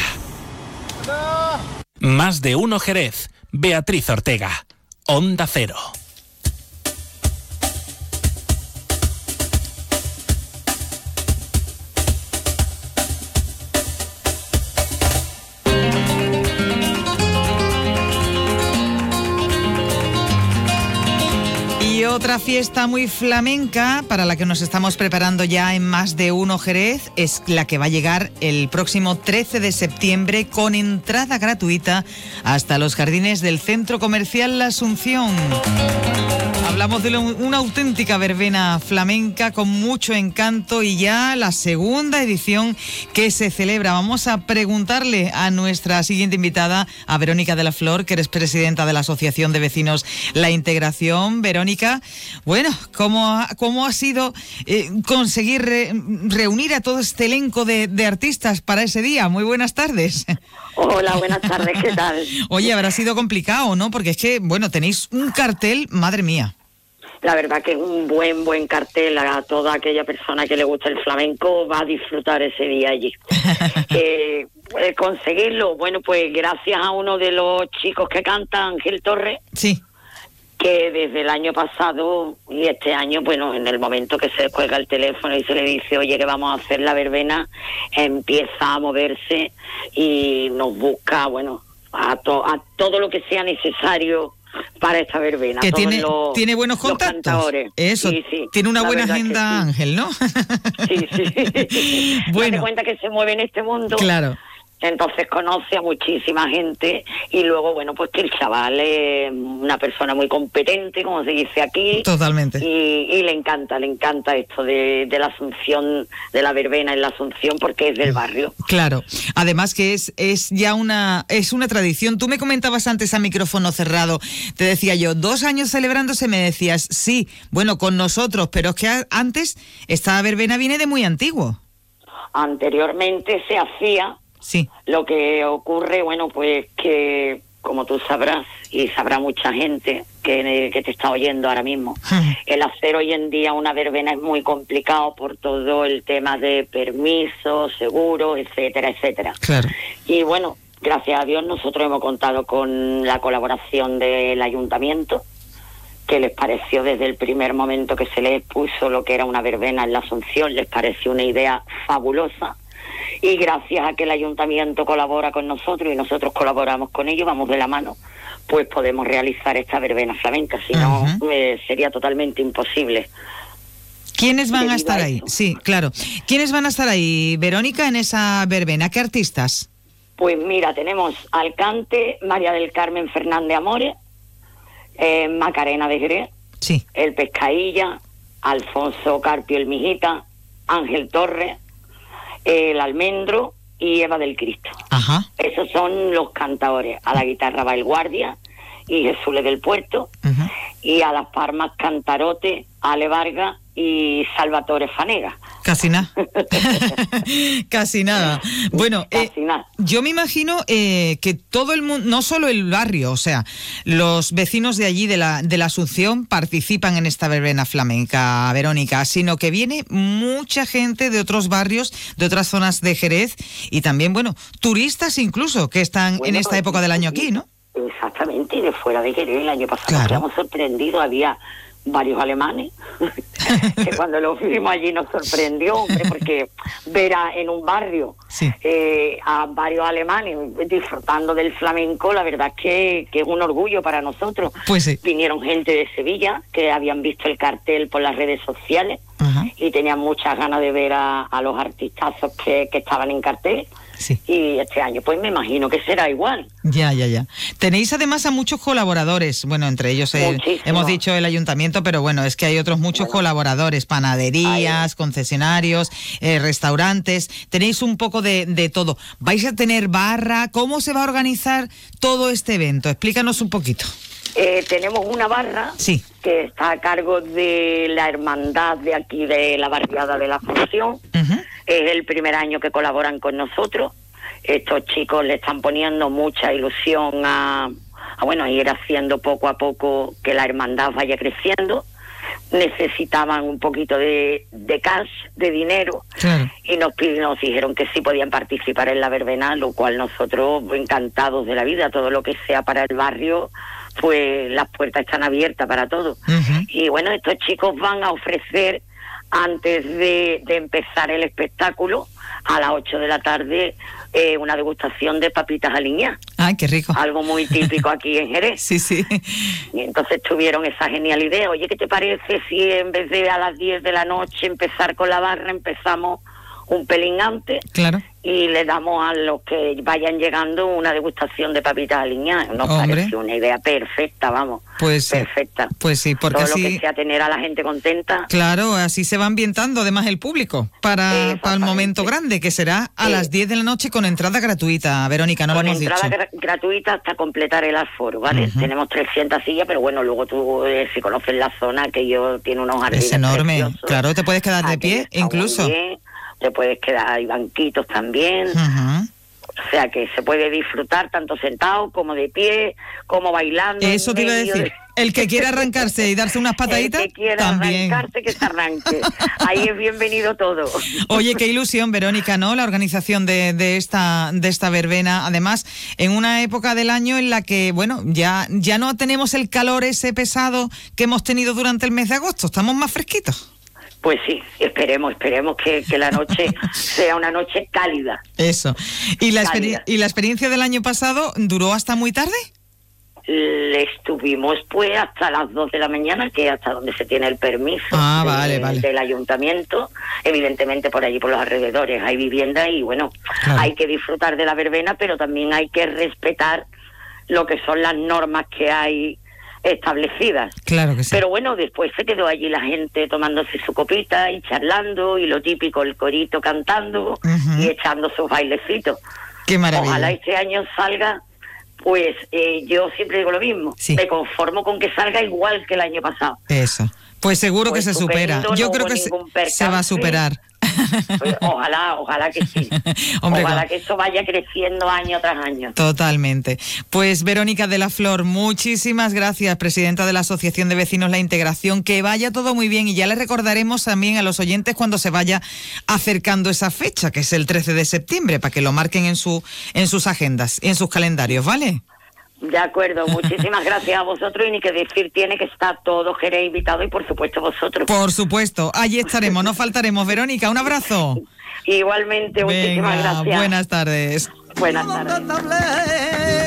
Más de uno Jerez. Beatriz Ortega. Onda Cero. Y otra fiesta muy flamenca para la que nos estamos preparando ya en Más de Uno Jerez es la que va a llegar el próximo 13 de septiembre con entrada gratuita hasta los jardines del Centro Comercial La Asunción. Hablamos de una auténtica verbena flamenca con mucho encanto y ya la segunda edición que se celebra. Vamos a preguntarle a nuestra siguiente invitada, a Verónica de la Flor, que eres presidenta de la Asociación de Vecinos La Integración. Verónica, bueno, ¿cómo ha sido conseguir reunir a todo este elenco de artistas para ese día? Muy buenas tardes. Hola, buenas tardes, ¿qué tal? Oye, habrá sido complicado, ¿no? Porque es que, bueno, tenéis un cartel, madre mía. La verdad que es un buen cartel. A toda aquella persona que le gusta el flamenco va a disfrutar ese día allí. Conseguirlo, bueno, pues gracias a uno de los chicos que canta, Ángel Torres. Sí. Que desde el año pasado y este año, bueno, en el momento que se cuelga el teléfono y se le dice, oye, que vamos a hacer la verbena, empieza a moverse y nos busca, bueno, a todo lo que sea necesario para esta verbena. Que tiene buenos contactos. Eso, sí, sí. Tiene una buena agenda, sí. Ángel, ¿no? Sí. Bueno. Date cuenta que se mueve en este mundo. Claro. Entonces conoce a muchísima gente y luego, bueno, pues que el chaval es una persona muy competente, como se dice aquí. Totalmente. Y le encanta esto de la Asunción, de la verbena en la Asunción, porque es del barrio. Claro. Además que es ya una tradición. Tú me comentabas antes a micrófono cerrado, te decía yo, 2 años celebrándose, me decías, sí, bueno, con nosotros, pero es que antes esta verbena viene de muy antiguo. Anteriormente se hacía. Sí. Lo que ocurre, bueno, pues que, como tú sabrás, y sabrá mucha gente que te está oyendo ahora mismo, el hacer hoy en día una verbena es muy complicado por todo el tema de permisos, seguros, etcétera, etcétera. Claro. Y bueno, gracias a Dios nosotros hemos contado con la colaboración del ayuntamiento, que les pareció desde el primer momento que se les puso lo que era una verbena en la Asunción, les pareció una idea fabulosa. Y gracias a que el ayuntamiento colabora con nosotros y nosotros colaboramos con ellos, vamos de la mano, pues podemos realizar esta verbena flamenca, si no sería totalmente imposible. ¿Quiénes van a estar ahí? Sí, claro. ¿Quiénes van a estar ahí, Verónica, en esa verbena? ¿Qué artistas? Pues mira, tenemos al cante María del Carmen Fernández Amores, Macarena de Jerez, sí. El Pescailla, Alfonso Carpio el Mijita, Ángel Torres, el Almendro y Eva del Cristo. Ajá. Esos son los cantadores. A la guitarra va el Guardia y Jesús del Puerto. Y a las palmas Cantarote, Ale Vargas y Salvatore Fanega. Casi nada. Casi nada. Bueno, Casi nada. Yo me imagino que todo el mundo, no solo el barrio, o sea, los vecinos de allí de la Asunción participan en esta verbena flamenca, Verónica, sino que viene mucha gente de otros barrios, de otras zonas de Jerez y también, bueno, turistas incluso que están en esta época del año aquí, ¿no? Exactamente, y de fuera de Jerez. El año pasado nos quedamos sorprendidos, había varios alemanes que cuando lo vimos allí nos sorprendió, hombre, porque ver en un barrio a varios alemanes disfrutando del flamenco, la verdad es que es un orgullo para nosotros. Pues sí. Vinieron gente de Sevilla que habían visto el cartel por las redes sociales y tenían muchas ganas de ver a los artistazos que estaban en cartel. Sí. Y este año pues me imagino que será igual. Ya. Tenéis además a muchos colaboradores, bueno, entre ellos hemos dicho el ayuntamiento, pero bueno, es que hay otros muchos colaboradores, panaderías, concesionarios, restaurantes, tenéis un poco de todo. ¿Vais a tener barra? ¿Cómo se va a organizar todo este evento? Explícanos un poquito. Tenemos una barra que está a cargo de la hermandad de aquí de la barriada de la Asunción. Es el primer año que colaboran con nosotros. Estos chicos le están poniendo mucha ilusión a ir haciendo poco a poco que la hermandad vaya creciendo. Necesitaban un poquito de cash, de dinero, y nos dijeron que sí podían participar en la verbena, lo cual nosotros encantados de la vida. Todo lo que sea para el barrio, pues las puertas están abiertas para todo. Y bueno, estos chicos van a ofrecer, antes de empezar el espectáculo, a las 8 de la tarde, una degustación de papitas aliñadas. ¡Ay, qué rico! Algo muy típico aquí en Jerez. Sí. Y entonces tuvieron esa genial idea. Oye, ¿qué te parece si en vez de a las 10 de la noche empezar con la barra, empezamos un pelín antes? Claro. Y le damos a los que vayan llegando una degustación de papitas aliñadas. Nos pareció una idea perfecta, vamos. Perfecta. Pues sí, porque todo así, lo que sea tener a la gente contenta. Claro, así se va ambientando además el público para el momento grande, que será a las 10 de la noche con entrada gratuita. Verónica, no lo hemos dicho. Con entrada gratuita hasta completar el aforo, ¿vale? Tenemos 300 sillas, pero bueno, luego tú, si conoces la zona, aquello tiene unos jardines. Es enorme, preciosos. Claro, te puedes quedar de pie incluso. Te puedes quedar, hay banquitos también. O sea que se puede disfrutar tanto sentado como de pie, como bailando. Eso te iba a decir. El que quiera arrancarse y darse unas pataditas, el que quiera arrancarse, que se arranque. Ahí es bienvenido todo. Oye, qué ilusión, Verónica, ¿no? La organización de esta verbena. Además, en una época del año en la que, bueno, ya no tenemos el calor ese pesado que hemos tenido durante el mes de agosto. Estamos más fresquitos. Pues sí, esperemos que la noche sea una noche cálida. Eso. ¿Y la experiencia del año pasado duró hasta muy tarde? Estuvimos pues hasta las 2 de la mañana, que es hasta donde se tiene el permiso del ayuntamiento. Evidentemente por allí, por los alrededores, hay vivienda y bueno, hay que disfrutar de la verbena, pero también hay que respetar lo que son las normas que hay establecidas. Claro que sí. Pero bueno, después se quedó allí la gente tomándose su copita y charlando, y lo típico, el corito cantando y echando sus bailecitos. Qué maravilla. Ojalá este año salga, pues yo siempre digo lo mismo, me conformo con que salga igual que el año pasado. Eso. Pues seguro que se supera. Yo creo que se va a superar. Pues ojalá que sí. Hombre, ojalá que eso vaya creciendo año tras año. Totalmente. Pues Verónica de la Flor, muchísimas gracias, presidenta de la Asociación de Vecinos La Integración. Que vaya todo muy bien, y ya le recordaremos también a los oyentes cuando se vaya acercando esa fecha, que es el 13 de septiembre, para que lo marquen en sus agendas, en sus calendarios, ¿vale? De acuerdo, muchísimas gracias a vosotros, y ni que decir tiene que estar todo Jerez invitado, y por supuesto vosotros. Por supuesto, allí estaremos, no faltaremos. Verónica, un abrazo. Igualmente, muchísimas gracias. Buenas tardes. Buenas tardes.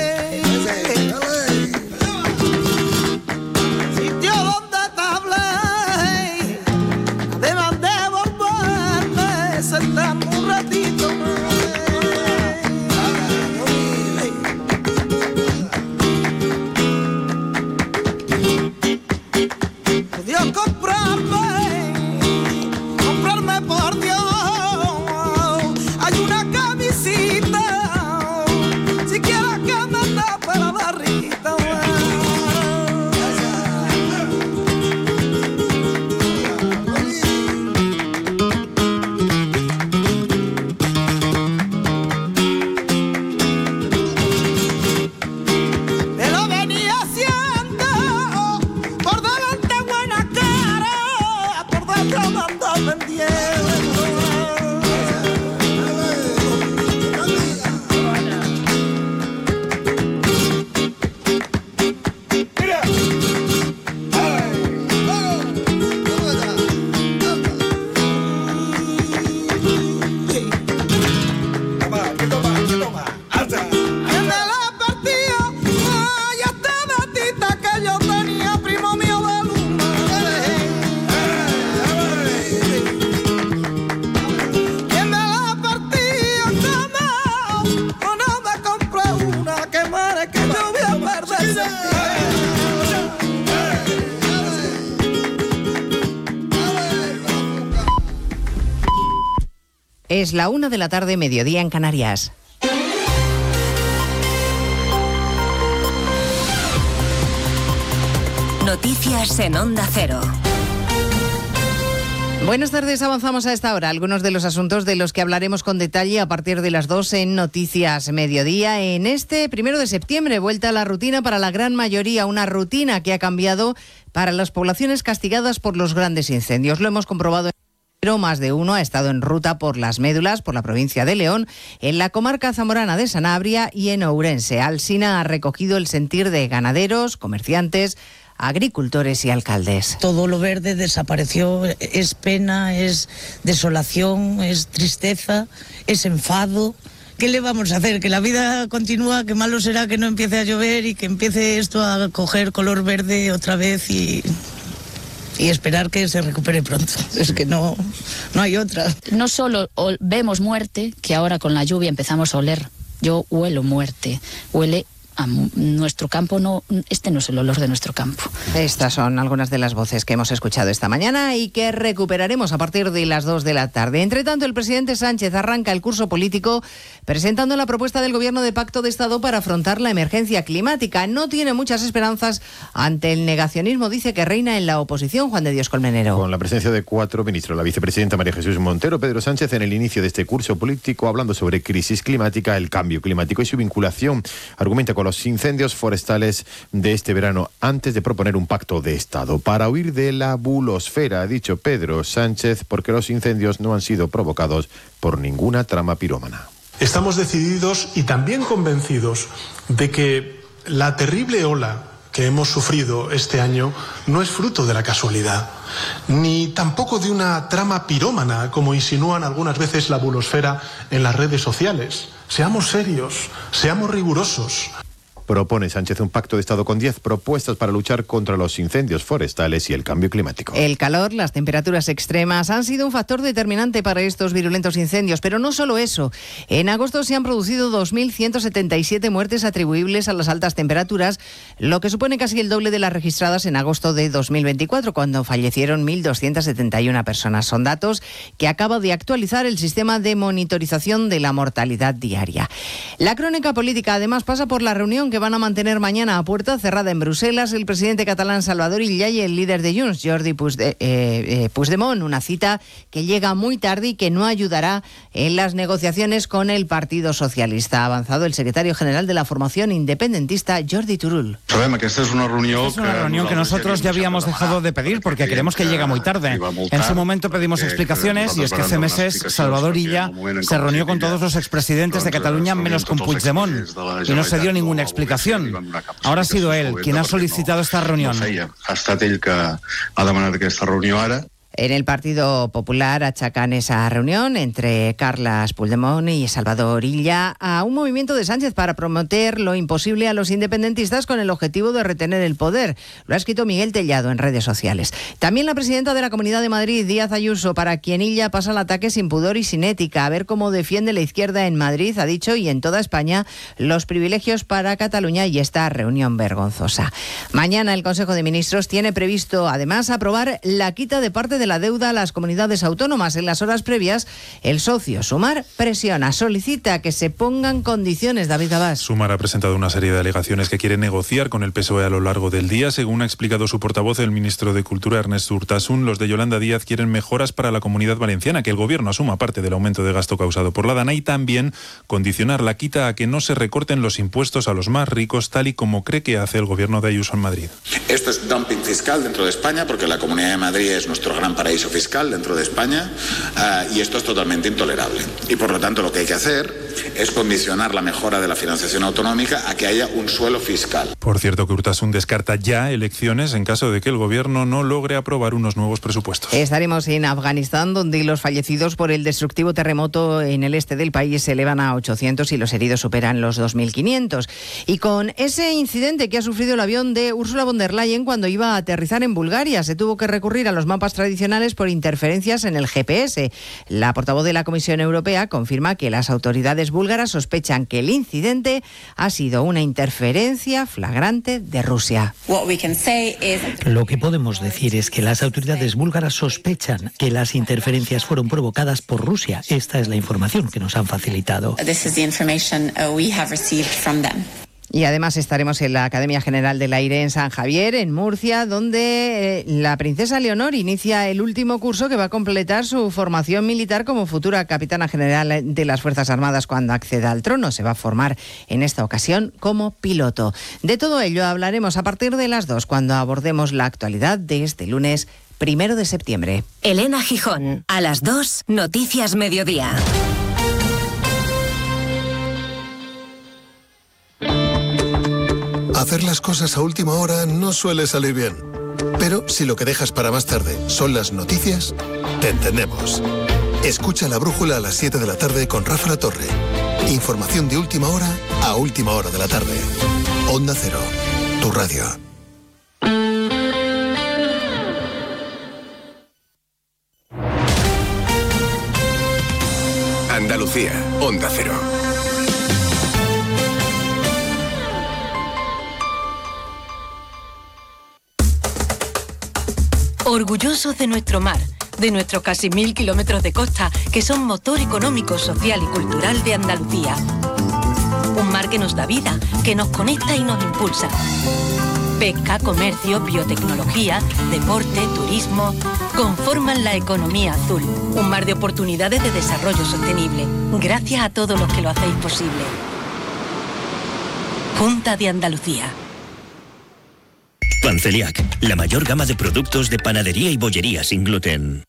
Comprarme por Dios, hay una camisita, si quiero que Es la 1 de la tarde, mediodía en Canarias. Noticias en Onda Cero. Buenas tardes, avanzamos a esta hora. Algunos de los asuntos de los que hablaremos con detalle a partir de las 2 en Noticias Mediodía. En este 1 de septiembre, vuelta a la rutina para la gran mayoría, una rutina que ha cambiado para las poblaciones castigadas por los grandes incendios. Lo hemos comprobado. Pero más de uno ha estado en ruta por las Médulas, por la provincia de León, en la comarca zamorana de Sanabria y en Ourense. Alsina ha recogido el sentir de ganaderos, comerciantes, agricultores y alcaldes. Todo lo verde desapareció, es pena, es desolación, es tristeza, es enfado. ¿Qué le vamos a hacer? Que la vida continúa, que malo será que no empiece a llover y que empiece esto a coger color verde otra vez y esperar que se recupere pronto. Es que no hay otra. No solo vemos muerte, que ahora con la lluvia empezamos a oler. Yo huelo muerte, huele a nuestro campo, no, este no es el olor de nuestro campo. Estas son algunas de las voces que hemos escuchado esta mañana y que recuperaremos a partir de las 2 de la tarde. Entre tanto, el presidente Sánchez arranca el curso político presentando la propuesta del Gobierno de Pacto de Estado para afrontar la emergencia climática. No tiene muchas esperanzas ante el negacionismo, dice, que reina en la oposición. Juan de Dios Colmenero. Con la presencia de 4 ministros, la vicepresidenta María Jesús Montero, Pedro Sánchez, en el inicio de este curso político, hablando sobre crisis climática, el cambio climático y su vinculación, argumenta con los incendios forestales de este verano, antes de proponer un pacto de Estado para huir de la bulosfera, ha dicho Pedro Sánchez, porque los incendios no han sido provocados por ninguna trama pirómana. Estamos decididos y también convencidos de que la terrible ola que hemos sufrido este año no es fruto de la casualidad, ni tampoco de una trama pirómana, como insinúan algunas veces la bulosfera en las redes sociales. Seamos serios, seamos rigurosos. Propone Sánchez un pacto de Estado con 10 propuestas para luchar contra los incendios forestales y el cambio climático. El calor, las temperaturas extremas han sido un factor determinante para estos virulentos incendios, pero no solo eso. En agosto se han producido 2.177 muertes atribuibles a las altas temperaturas, lo que supone casi el doble de las registradas en agosto de 2024, cuando fallecieron 1.271 personas. Son datos que acaba de actualizar el sistema de monitorización de la mortalidad diaria. La crónica política además pasa por la reunión que van a mantener mañana a puerta cerrada en Bruselas el presidente catalán Salvador Illa y el líder de Junts, Jordi Puigdemont, una cita que llega muy tarde y que no ayudará en las negociaciones con el Partido Socialista. Ha avanzado el secretario general de la formación independentista, Jordi Turull. Sabem que esta es una reunión que nosotros ya habíamos dejado de pedir porque creemos que llega muy tarde. En su momento pedimos explicaciones y es que hace meses Salvador Illa se reunió con todos los expresidentes de Cataluña menos con Puigdemont y no se dio ninguna explicación. Ahora ha sido él quien ha solicitado esta reunión. Ha estat ell que ha demanat aquesta reunió ara. En el Partido Popular achacan esa reunión entre Carles Puigdemont y Salvador Illa a un movimiento de Sánchez para prometer lo imposible a los independentistas con el objetivo de retener el poder. Lo ha escrito Miguel Tellado en redes sociales. También la presidenta de la Comunidad de Madrid, Díaz Ayuso, para quien Illa pasa el ataque sin pudor y sin ética. A ver cómo defiende la izquierda en Madrid, ha dicho, y en toda España, los privilegios para Cataluña y esta reunión vergonzosa. Mañana el Consejo de Ministros tiene previsto, además, aprobar la quita de parte de la deuda a las comunidades autónomas. En las horas previas, el socio Sumar presiona, solicita que se pongan condiciones. David Gabás. Sumar ha presentado una serie de alegaciones que quiere negociar con el PSOE a lo largo del día. Según ha explicado su portavoz, el ministro de Cultura, Ernest Urtasun, los de Yolanda Díaz quieren mejoras para la Comunidad Valenciana, que el gobierno asuma parte del aumento de gasto causado por la Dana, y también condicionar la quita a que no se recorten los impuestos a los más ricos, tal y como cree que hace el gobierno de Ayuso en Madrid. Esto es dumping fiscal dentro de España, porque la Comunidad de Madrid es nuestro gran paraíso fiscal dentro de España, y esto es totalmente intolerable. Y por lo tanto lo que hay que hacer es condicionar la mejora de la financiación autonómica a que haya un suelo fiscal. Por cierto, que Urtasun descarta ya elecciones en caso de que el gobierno no logre aprobar unos nuevos presupuestos. Estaremos en Afganistán, donde los fallecidos por el destructivo terremoto en el este del país se elevan a 800 y los heridos superan los 2.500. Y con ese incidente que ha sufrido el avión de Ursula von der Leyen cuando iba a aterrizar en Bulgaria, se tuvo que recurrir a los mapas tradicionales por interferencias en el GPS. La portavoz de la Comisión Europea confirma que las autoridades autoridades búlgaras sospechan que el incidente ha sido una interferencia flagrante de Rusia. Lo que podemos decir es que las autoridades búlgaras sospechan que las interferencias fueron provocadas por Rusia. Esta es la información que nos han facilitado. Y además estaremos en la Academia General del Aire en San Javier, en Murcia, donde la princesa Leonor inicia el último curso que va a completar su formación militar como futura capitana general de las Fuerzas Armadas cuando acceda al trono. Se va a formar en esta ocasión como piloto. De todo ello hablaremos a partir de las 2, cuando abordemos la actualidad de este lunes 1 de septiembre. Elena Gijón, a las 2, Noticias Mediodía. Hacer las cosas a última hora no suele salir bien. Pero si lo que dejas para más tarde son las noticias, te entendemos. Escucha La Brújula a las 7 de la tarde con Rafa La Torre. Información de última hora a última hora de la tarde. Onda Cero, tu radio. Andalucía, Onda Cero. Orgullosos de nuestro mar, de nuestros casi 1000 kilómetros de costa, que son motor económico, social y cultural de Andalucía. Un mar que nos da vida, que nos conecta y nos impulsa. Pesca, comercio, biotecnología, deporte, turismo, conforman la economía azul. Un mar de oportunidades de desarrollo sostenible. Gracias a todos los que lo hacéis posible. Junta de Andalucía. Panceliac, la mayor gama de productos de panadería y bollería sin gluten.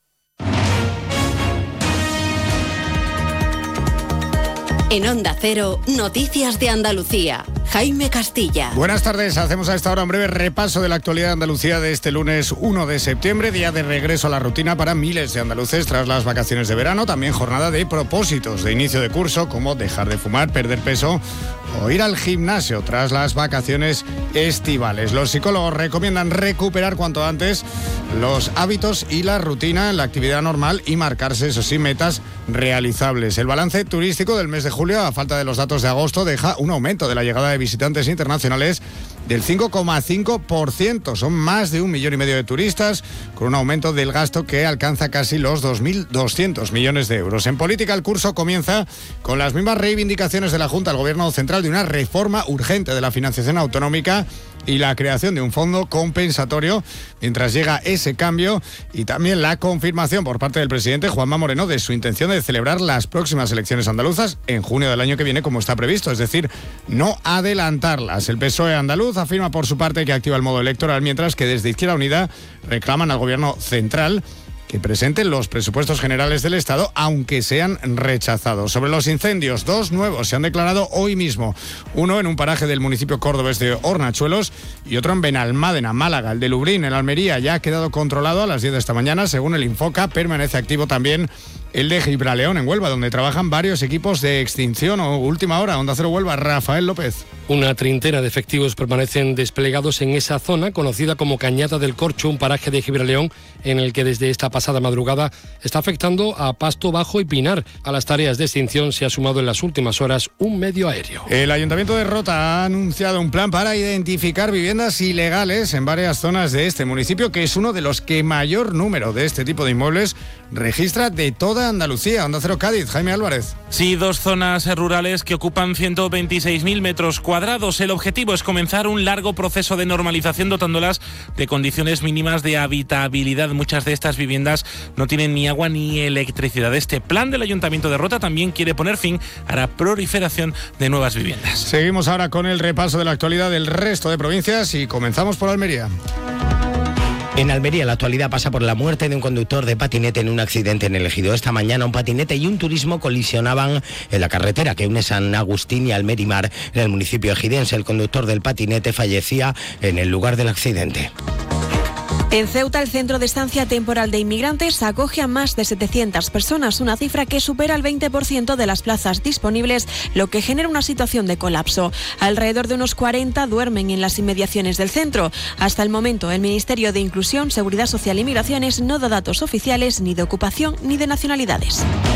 En Onda Cero, Noticias de Andalucía. Jaime Castilla. Buenas tardes, hacemos a esta hora un breve repaso de la actualidad de Andalucía de este lunes 1 de septiembre, día de regreso a la rutina para miles de andaluces tras las vacaciones de verano, también jornada de propósitos de inicio de curso como dejar de fumar, perder peso o ir al gimnasio tras las vacaciones estivales. Los psicólogos recomiendan recuperar cuanto antes los hábitos y la rutina en la actividad normal y marcarse, eso sí, metas realizables. El balance turístico del mes de julio, a falta de los datos de agosto, deja un aumento de la llegada de visitantes internacionales del 5,5%. Son más de 1,5 millones de turistas, con un aumento del gasto que alcanza casi los 2.200 millones de euros. En política, el curso comienza con las mismas reivindicaciones de la Junta al Gobierno Central de una reforma urgente de la financiación autonómica y la creación de un fondo compensatorio mientras llega ese cambio, y también la confirmación por parte del presidente Juanma Moreno de su intención de celebrar las próximas elecciones andaluzas en junio del año que viene, como está previsto, es decir, no adelantarlas. El PSOE andaluz afirma por su parte que activa el modo electoral, mientras que desde Izquierda Unida reclaman al Gobierno central que presenten los presupuestos generales del Estado, aunque sean rechazados. Sobre los incendios, 2 nuevos se han declarado hoy mismo. Uno en un paraje del municipio cordobés de Hornachuelos y otro en Benalmádena, Málaga. El de Lubrín, en Almería, ya ha quedado controlado a las 10 de esta mañana. Según el Infoca, permanece activo también el de Gibraleón, en Huelva, donde trabajan varios equipos de extinción o última hora. Onda Cero Huelva, Rafael López. Una treintena de efectivos permanecen desplegados en esa zona conocida como Cañada del Corcho, un paraje de Gibraleón en el que desde esta pasada madrugada está afectando a pasto bajo y pinar. A las tareas de extinción se ha sumado en las últimas horas un medio aéreo. El Ayuntamiento de Rota ha anunciado un plan para identificar viviendas ilegales en varias zonas de este municipio, que es uno de los que mayor número de este tipo de inmuebles registra de toda Andalucía. Onda Cero Cádiz, Jaime Álvarez. Sí, 2 zonas rurales que ocupan 126.000 metros cuadrados. El objetivo es comenzar un largo proceso de normalización dotándolas de condiciones mínimas de habitabilidad. Muchas de estas viviendas no tienen ni agua ni electricidad. Este plan del Ayuntamiento de Rota también quiere poner fin a la proliferación de nuevas viviendas. Seguimos ahora con el repaso de la actualidad del resto de provincias y comenzamos por Almería. En Almería la actualidad pasa por la muerte de un conductor de patinete en un accidente en el Ejido. Esta mañana un patinete y un turismo colisionaban en la carretera que une San Agustín y Almerimar en el municipio ejidense. El conductor del patinete fallecía en el lugar del accidente. En Ceuta, el centro de estancia temporal de inmigrantes acoge a más de 700 personas, una cifra que supera el 20% de las plazas disponibles, lo que genera una situación de colapso. Alrededor de unos 40 duermen en las inmediaciones del centro. Hasta el momento, el Ministerio de Inclusión, Seguridad Social y Migraciones no da datos oficiales ni de ocupación ni de nacionalidades.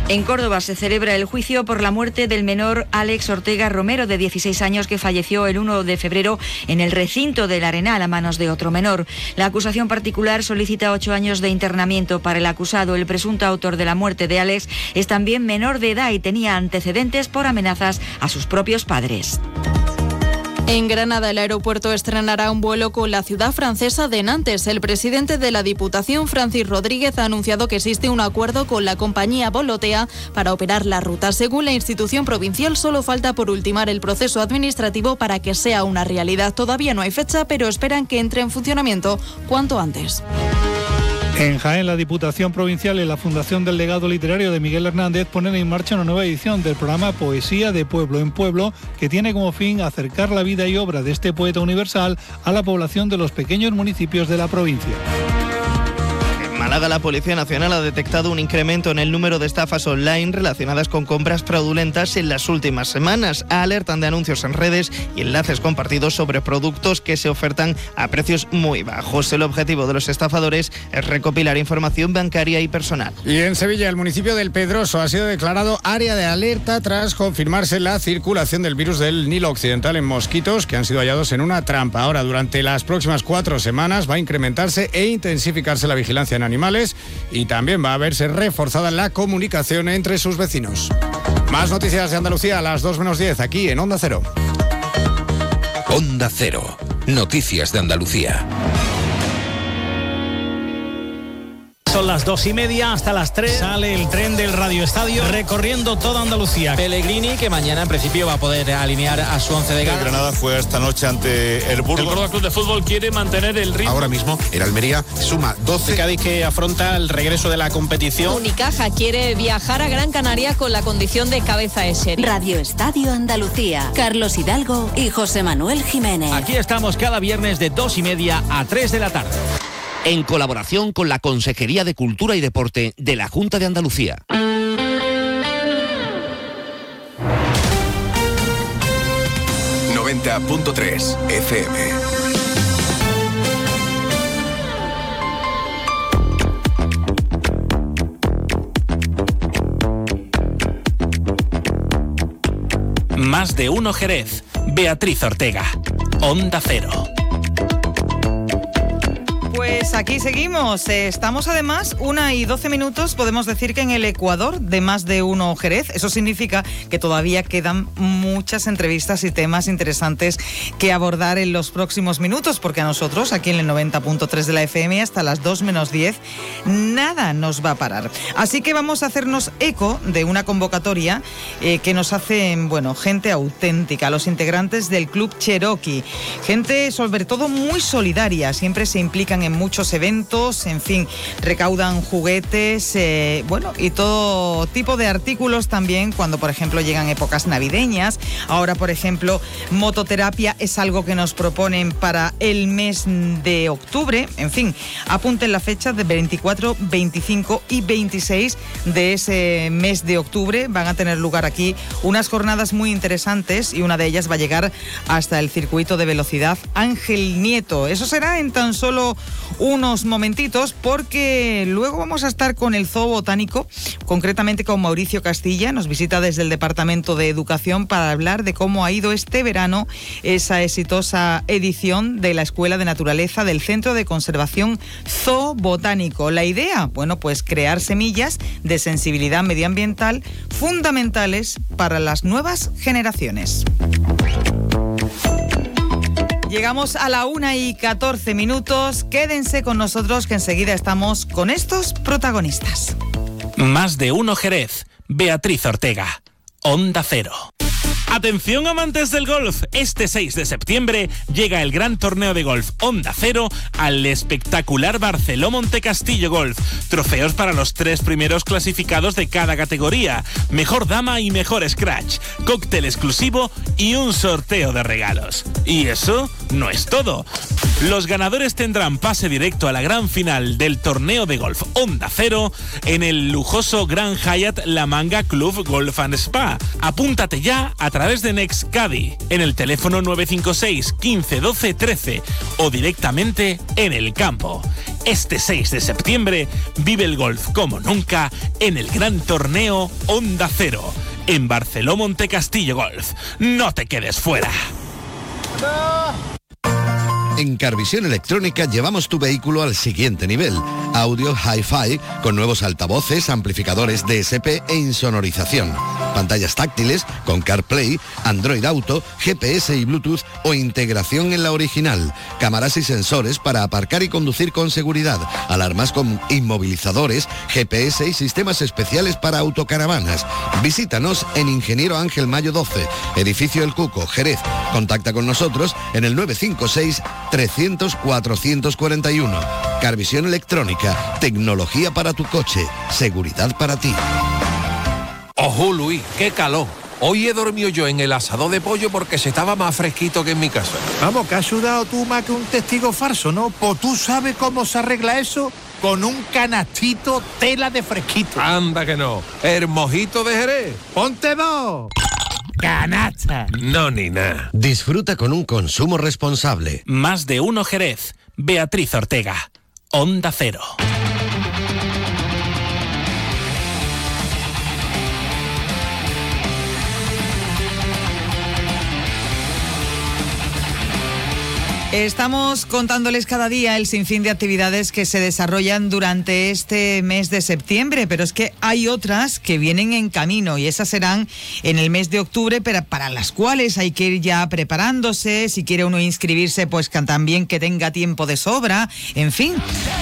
En Córdoba se celebra el juicio por la muerte del menor Alex Ortega Romero, de 16 años, que falleció el 1 de febrero en el recinto del Arenal a manos de otro menor. La acusación particular solicita 8 años de internamiento para el acusado. El presunto autor de la muerte de Alex es también menor de edad y tenía antecedentes por amenazas a sus propios padres. En Granada, el aeropuerto estrenará un vuelo con la ciudad francesa de Nantes. El presidente de la Diputación, Francis Rodríguez, ha anunciado que existe un acuerdo con la compañía Volotea para operar la ruta. Según la institución provincial, solo falta por ultimar el proceso administrativo para que sea una realidad. Todavía no hay fecha, pero esperan que entre en funcionamiento cuanto antes. En Jaén, la Diputación Provincial y la Fundación del Legado Literario de Miguel Hernández ponen en marcha una nueva edición del programa Poesía de Pueblo en Pueblo, que tiene como fin acercar la vida y obra de este poeta universal a la población de los pequeños municipios de la provincia. En Málaga, la Policía Nacional ha detectado un incremento en el número de estafas online relacionadas con compras fraudulentas en las últimas semanas. Alertan de anuncios en redes y enlaces compartidos sobre productos que se ofertan a precios muy bajos. El objetivo de los estafadores es recopilar información bancaria y personal. Y en Sevilla, el municipio del Pedroso ha sido declarado área de alerta tras confirmarse la circulación del virus del Nilo Occidental en mosquitos que han sido hallados en una trampa. Ahora, durante las próximas 4 semanas va a incrementarse e intensificarse la vigilancia en animales y también va a verse reforzada la comunicación entre sus vecinos. Más noticias de Andalucía a las 2:10 aquí en Onda Cero. Onda Cero. Noticias de Andalucía. Son las 2:30, hasta las 3 sale el tren del Radio Estadio recorriendo toda Andalucía. Pellegrini, que mañana en principio va a poder alinear a su 11 de gala. El Granada fue esta noche ante el Burgos. El Córdoba Club de Fútbol quiere mantener el ritmo. Ahora mismo el Almería suma 12. El Cádiz, que afronta el regreso de la competición. Unicaja quiere viajar a Gran Canaria con la condición de cabeza de serie. Radio Estadio Andalucía. Carlos Hidalgo y José Manuel Jiménez. Aquí estamos cada viernes de 2:30 a 3 de la tarde. En colaboración con la Consejería de Cultura y Deporte de la Junta de Andalucía. .3 FM. Más de uno Jerez. Beatriz Ortega. Onda Cero. Pues aquí seguimos. Estamos además 1:12. Podemos decir que en el Ecuador de Más de uno Jerez. Eso significa que todavía quedan muchas entrevistas y temas interesantes que abordar en los próximos minutos, porque a nosotros aquí en el 90.3 de la FM hasta las 2:10 nada nos va a parar. Así que vamos a hacernos eco de una convocatoria que nos hacen, gente auténtica, los integrantes del Club Cherokee. Gente sobre todo muy solidaria, siempre se implican en muchos eventos, en fin, recaudan juguetes, y todo tipo de artículos también cuando, por ejemplo, llegan épocas navideñas. Ahora, por ejemplo, mototerapia es algo que nos proponen para el mes de octubre. En fin, apunten la fecha de 24, 25 y 26 de ese mes de octubre. Van a tener lugar aquí unas jornadas muy interesantes y una de ellas va a llegar hasta el circuito de velocidad Ángel Nieto. Eso será en tan solo unos momentitos, porque luego vamos a estar con el Zoo Botánico, concretamente con Mauricio Castilla. Nos visita desde el Departamento de Educación para hablar de cómo ha ido este verano esa exitosa edición de la Escuela de Naturaleza del Centro de Conservación Zoo Botánico. La idea, pues crear semillas de sensibilidad medioambiental fundamentales para las nuevas generaciones. Llegamos a la 1:14. Quédense con nosotros que enseguida estamos con estos protagonistas. Más de uno Jerez. Beatriz Ortega. Onda Cero. Atención amantes del golf, este 6 de septiembre llega el gran torneo de golf Onda Cero al espectacular Barceló Montecastillo Golf. Trofeos para los 3 primeros clasificados de cada categoría, mejor dama y mejor scratch, cóctel exclusivo y un sorteo de regalos. Y eso no es todo. Los ganadores tendrán pase directo a la gran final del torneo de golf Onda Cero en el lujoso Gran Hyatt La Manga Club Golf and Spa. Apúntate ya a través de Nextcadi en el teléfono 956 15 12 13 o directamente en el campo. Este 6 de septiembre vive el golf como nunca en el gran torneo Onda Cero, en Barceló Montecastillo Golf. No te quedes fuera. En Carvisión Electrónica llevamos tu vehículo al siguiente nivel. Audio Hi-Fi con nuevos altavoces, amplificadores DSP e insonorización. Pantallas táctiles con CarPlay, Android Auto, GPS y Bluetooth o integración en la original. Cámaras y sensores para aparcar y conducir con seguridad. Alarmas con inmovilizadores, GPS y sistemas especiales para autocaravanas. Visítanos en Ingeniero Ángel Mayo 12, Edificio El Cuco, Jerez. Contacta con nosotros en el 956 300 441. Carvisión Electrónica, tecnología para tu coche, seguridad para ti. Ojo, Luis, qué calor. Hoy he dormido yo en el asador de pollo porque se estaba más fresquito que en mi casa. Vamos, que has sudado tú más que un testigo falso, ¿no? Pues tú sabes cómo se arregla eso con un canastito tela de fresquito. Anda que no. El mojito de Jerez. ¡Ponte dos! ¡Canasta! No, ni nada. Disfruta con un consumo responsable. Más de uno Jerez. Beatriz Ortega. Onda Cero. Estamos contándoles cada día el sinfín de actividades que se desarrollan durante este mes de septiembre, pero es que hay otras que vienen en camino y esas serán en el mes de octubre, pero para las cuales hay que ir ya preparándose. Si quiere uno inscribirse, pues también que tenga tiempo de sobra, en fin.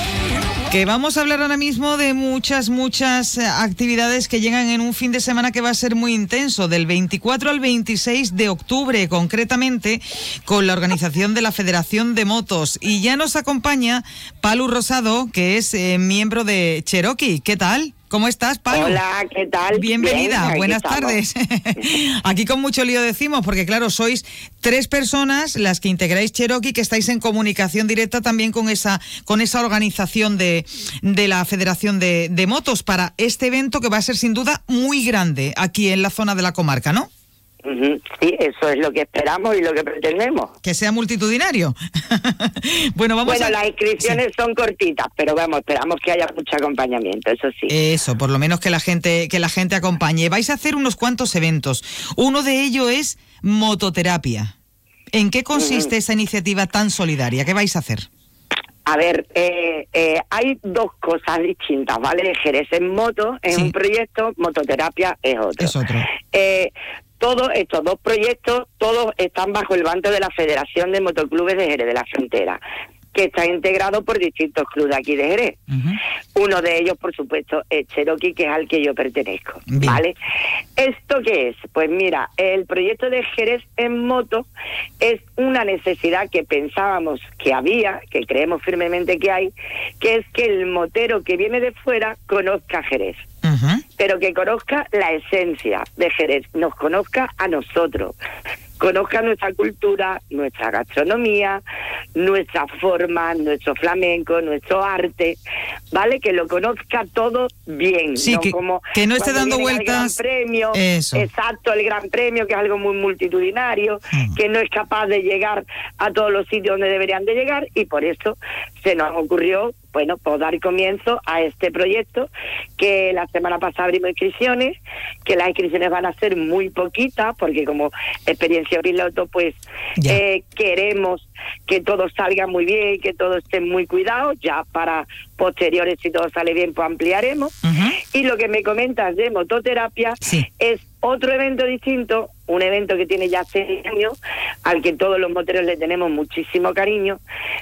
Que vamos a hablar ahora mismo de muchas actividades que llegan en un fin de semana que va a ser muy intenso, del 24 al 26 de octubre, concretamente con la organización de la Federación de Motos. Y ya nos acompaña Palu Rosado, que es miembro de Cherokee. ¿Qué tal? ¿Cómo estás, Palu? Hola, ¿qué tal? Bienvenida, Bien, buenas tardes. Aquí con mucho lío decimos, porque claro, sois 3 personas las que integráis Cherokee, que estáis en comunicación directa también con esa organización de la Federación de Motos para este evento que va a ser sin duda muy grande aquí en la zona de la comarca, ¿no? Sí, eso es lo que esperamos y lo que pretendemos. Que sea multitudinario. Bueno, las inscripciones son cortitas, pero esperamos que haya mucho acompañamiento, eso sí. Eso, por lo menos que la gente acompañe. Vais a hacer unos cuantos eventos. Uno de ellos es mototerapia. ¿En qué consiste esa iniciativa tan solidaria? ¿Qué vais a hacer? A ver, hay 2 cosas distintas, ¿vale? Jerez en moto es un proyecto, mototerapia es otro. Es otro. Todos estos 2 proyectos, todos están bajo el manto de la Federación de Motoclubes de Jerez de la Frontera, que está integrado por distintos clubes de aquí de Jerez. Uno de ellos, por supuesto, es Cherokee, que es al que yo pertenezco. Bien. ¿Vale? ¿Esto qué es? Pues mira, el proyecto de Jerez en moto es una necesidad que pensábamos que había, que creemos firmemente que hay, que es que el motero que viene de fuera conozca Jerez. Pero que conozca la esencia de Jerez, nos conozca a nosotros, conozca nuestra cultura, nuestra gastronomía, nuestra forma, nuestro flamenco, nuestro arte, ¿vale? Que lo conozca todo bien, sí, ¿no? Que no esté dando vueltas. El gran premio, eso. Exacto, el gran premio, que es algo muy multitudinario, que no es capaz de llegar a todos los sitios donde deberían de llegar, y por eso se nos ocurrió, pues dar comienzo a este proyecto, que la semana pasada abrimos inscripciones, que las inscripciones van a ser muy poquitas, porque como experiencia piloto, pues queremos que todo salga muy bien, que todo esté muy cuidado, ya para posteriores, si todo sale bien, pues ampliaremos. Y lo que me comentas de mototerapia es otro evento distinto, un evento que tiene ya 6 años, al que todos los moteros le tenemos muchísimo cariño,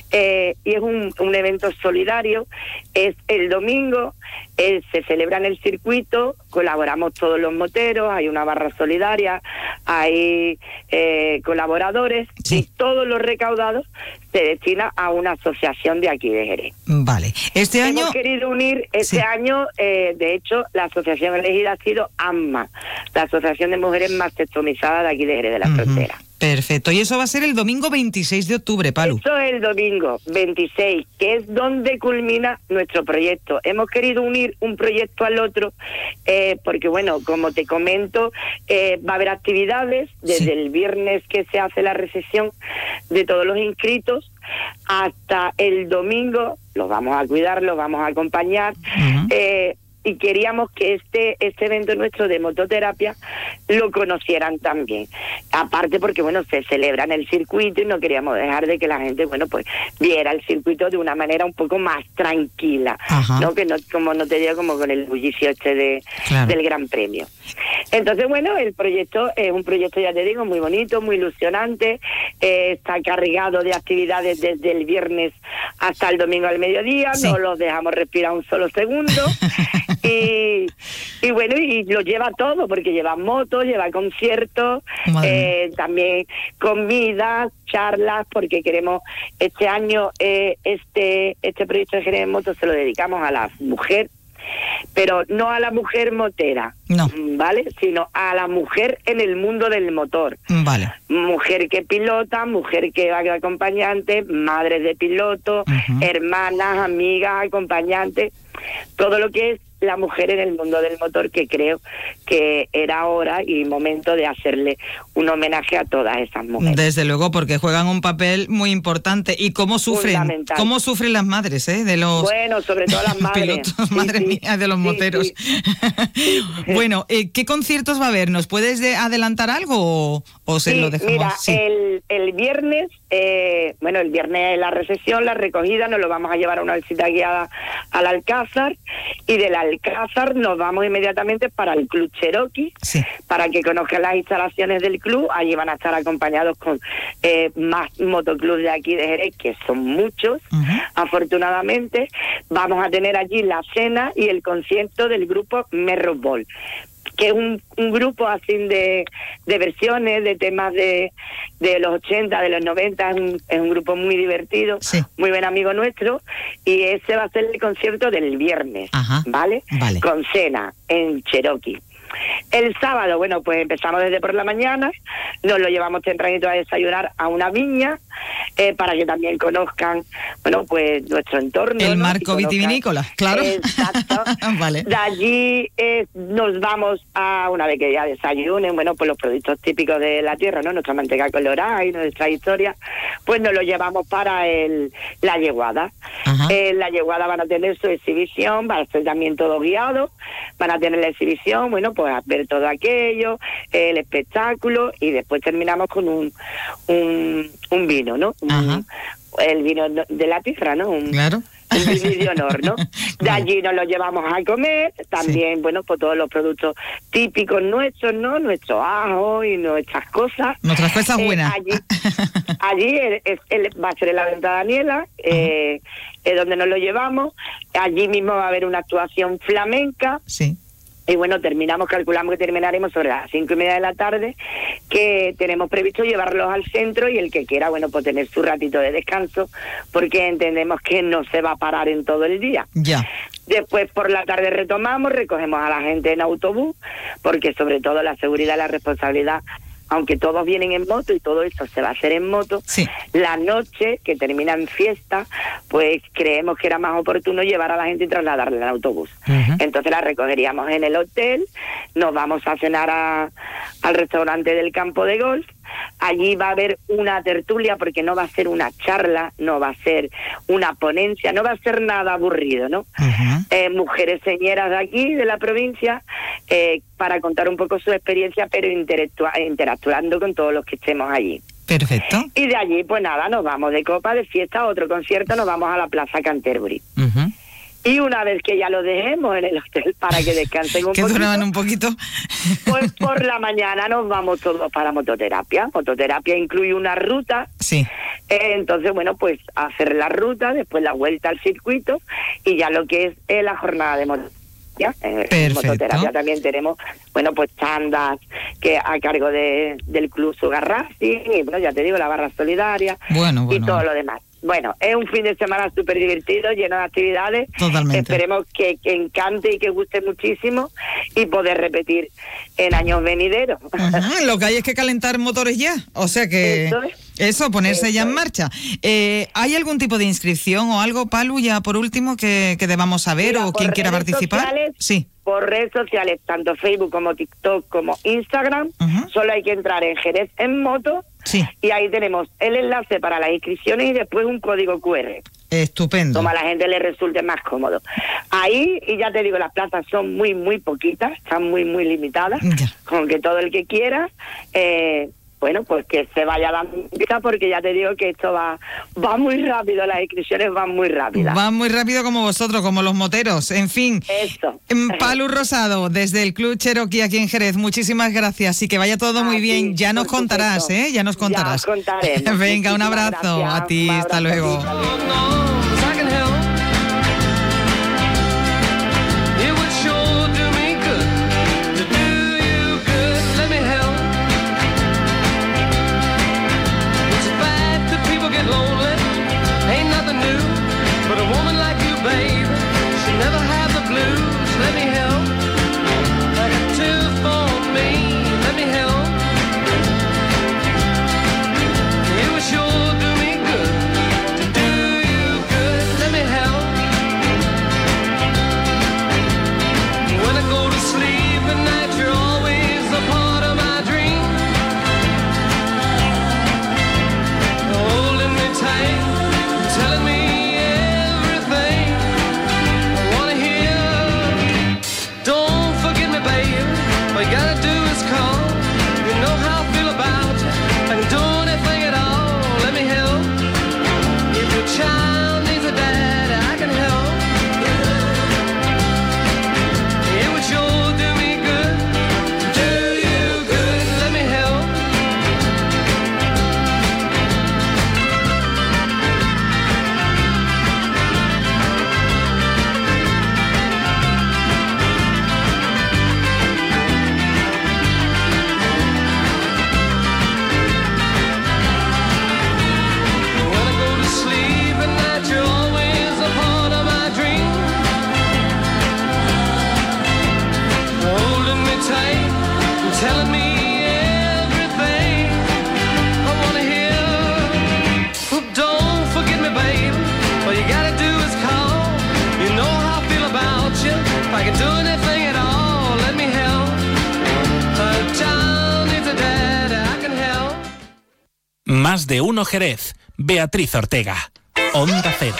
y es un evento solidario. Es el domingo, se celebra en el circuito, colaboramos todos los moteros, hay una barra solidaria, hay colaboradores, y todos los recaudados se destina a una asociación de aquí de Jerez. Vale. Este año hemos querido unir, año, de hecho, la asociación elegida ha sido AMMA, la Asociación de Mujeres Mastectomizadas de aquí de Jerez de la Frontera. Perfecto. Y eso va a ser el domingo 26 de octubre, Palu. Eso es el domingo 26, que es donde culmina nuestro proyecto. Hemos querido unir un proyecto al otro, porque, como te comento, va a haber actividades desde el viernes que se hace la recepción de todos los inscritos, hasta el domingo. Los vamos a cuidar, los vamos a acompañar. Y queríamos que este evento nuestro de mototerapia lo conocieran también. Aparte porque, bueno, se celebra en el circuito y no queríamos dejar de que la gente, bueno, pues viera el circuito de una manera un poco más tranquila, ¿no? Que no, como no te digo, como con el bullicio del Gran Premio. Entonces, bueno, el proyecto es un proyecto, ya te digo, muy bonito, muy ilusionante. Está cargado de actividades desde el viernes hasta el domingo al mediodía. No los dejamos respirar un solo segundo. Y bueno, y lo lleva todo, porque lleva motos, lleva conciertos, también comidas, charlas, porque queremos este año este proyecto de Jerez en Moto se lo dedicamos a la mujer, pero no a la mujer motera, ¿vale? Sino a la mujer en el mundo del motor. Vale. Mujer que pilota, mujer que va de acompañante, madres de piloto, hermanas, amigas, acompañantes, todo lo que es la mujer en el mundo del motor, que creo que era hora y momento de hacerle un homenaje a todas esas mujeres. Desde luego, porque juegan un papel muy importante. ¿Y cómo sufren las madres, de los... Bueno, sobre todo las madres. Pilotos, madre mía, de los moteros. Bueno, ¿qué conciertos va a haber? ¿Nos puedes adelantar algo o se lo dejamos? Mira, el viernes, el viernes la recepción, la recogida, nos lo vamos a llevar a una visita guiada al Alcázar, y del Alcázar nos vamos inmediatamente para el Club Cherokee, para que conozcan las instalaciones del club. Allí van a estar acompañados con más motoclubs de aquí de Jerez, que son muchos, afortunadamente. Vamos a tener allí la cena y el concierto del grupo Merrow Ball, que es un grupo así de versiones, de temas de los 80, de los 90, es un grupo muy divertido, muy buen amigo nuestro, y ese va a ser el concierto del viernes, ¿vale? Con cena en Cherokee. El sábado, bueno, pues empezamos desde por la mañana, nos lo llevamos tempranito a desayunar a una viña, para que también conozcan, bueno, pues nuestro entorno. El marco vitivinícola, claro. Exacto. Vale. De allí nos vamos a, una vez que ya desayunen, bueno, pues los productos típicos de la tierra, ¿no? Nuestra manteca colorada y nuestra historia, pues nos lo llevamos para la yeguada. La yeguada van a tener su exhibición, va a ser también todo guiado, van a tener la exhibición, bueno, pues a ver todo aquello, el espectáculo, y después terminamos con un vino, ¿no? El vino de la tierra, ¿no? Claro. Un vino de honor, ¿no? De allí nos lo llevamos a comer, también, bueno, pues todos los productos típicos nuestros, ¿no? Nuestro ajo y nuestras cosas. Nuestras cosas buenas. Allí va a ser en la Venta Daniela, es donde nos lo llevamos. Allí mismo va a haber una actuación flamenca. Sí. Y bueno, calculamos que terminaremos sobre las 5:30 de la tarde, que tenemos previsto llevarlos al centro, y el que quiera, bueno, pues tener su ratito de descanso, porque entendemos que no se va a parar en todo el día. Ya. Después por la tarde retomamos, recogemos a la gente en autobús, porque sobre todo la seguridad y la responsabilidad, aunque todos vienen en moto y todo esto se va a hacer en moto, la noche, que termina en fiesta, pues creemos que era más oportuno llevar a la gente y trasladarla en autobús. Entonces la recogeríamos en el hotel, nos vamos a cenar al restaurante del campo de golf. Allí va a haber una tertulia, porque no va a ser una charla, no va a ser una ponencia, no va a ser nada aburrido, ¿no? Mujeres señeras de aquí, de la provincia, para contar un poco su experiencia, pero interactuando con todos los que estemos allí. Perfecto. Y de allí, pues nada, nos vamos de copa, de fiesta, a otro concierto, nos vamos a la Plaza Canterbury. Y una vez que ya lo dejemos en el hotel para que descansen un poquito, que duerman un poquito, pues por la mañana nos vamos todos para mototerapia. Mototerapia incluye una ruta. Sí. Entonces, bueno, pues hacer la ruta, después la vuelta al circuito, y ya lo que es la jornada de mototerapia. En mototerapia también tenemos, bueno, pues tandas que a cargo del Club Sugar Racing, y bueno, ya te digo, la barra solidaria, y todo lo demás. Bueno, es un fin de semana súper divertido, lleno de actividades. Totalmente. Esperemos que encante y que guste muchísimo, y poder repetir en años venideros. Lo que hay es que calentar motores ya, o sea que ponerse ya en marcha. ¿Hay algún tipo de inscripción o algo, Palu, ya por último, que debamos saber? Mira, o quien quiera participar? Sociales, por redes sociales, tanto Facebook como TikTok como Instagram, solo hay que entrar en Jerez en Moto Sí. Y ahí tenemos el enlace para las inscripciones y después un código QR. Estupendo. Como a la gente le resulte más cómodo. Ahí, y ya te digo, las plazas son muy, muy poquitas, están muy, muy limitadas, con que todo el que quiera, bueno, pues que se vaya dando cuenta, porque ya te digo que esto va muy rápido, las inscripciones van muy rápidas. Van muy rápido como vosotros, como los moteros, en fin. Eso. Palu Rosado, desde el Club Cherokee aquí en Jerez, muchísimas gracias y que vaya todo muy bien. Ya nos contarás, ¿eh? Ya nos contarás. Ya os contaremos. Venga, un abrazo. Gracias. A ti, hasta luego. Más de uno Jerez. Beatriz Ortega. Onda Cero.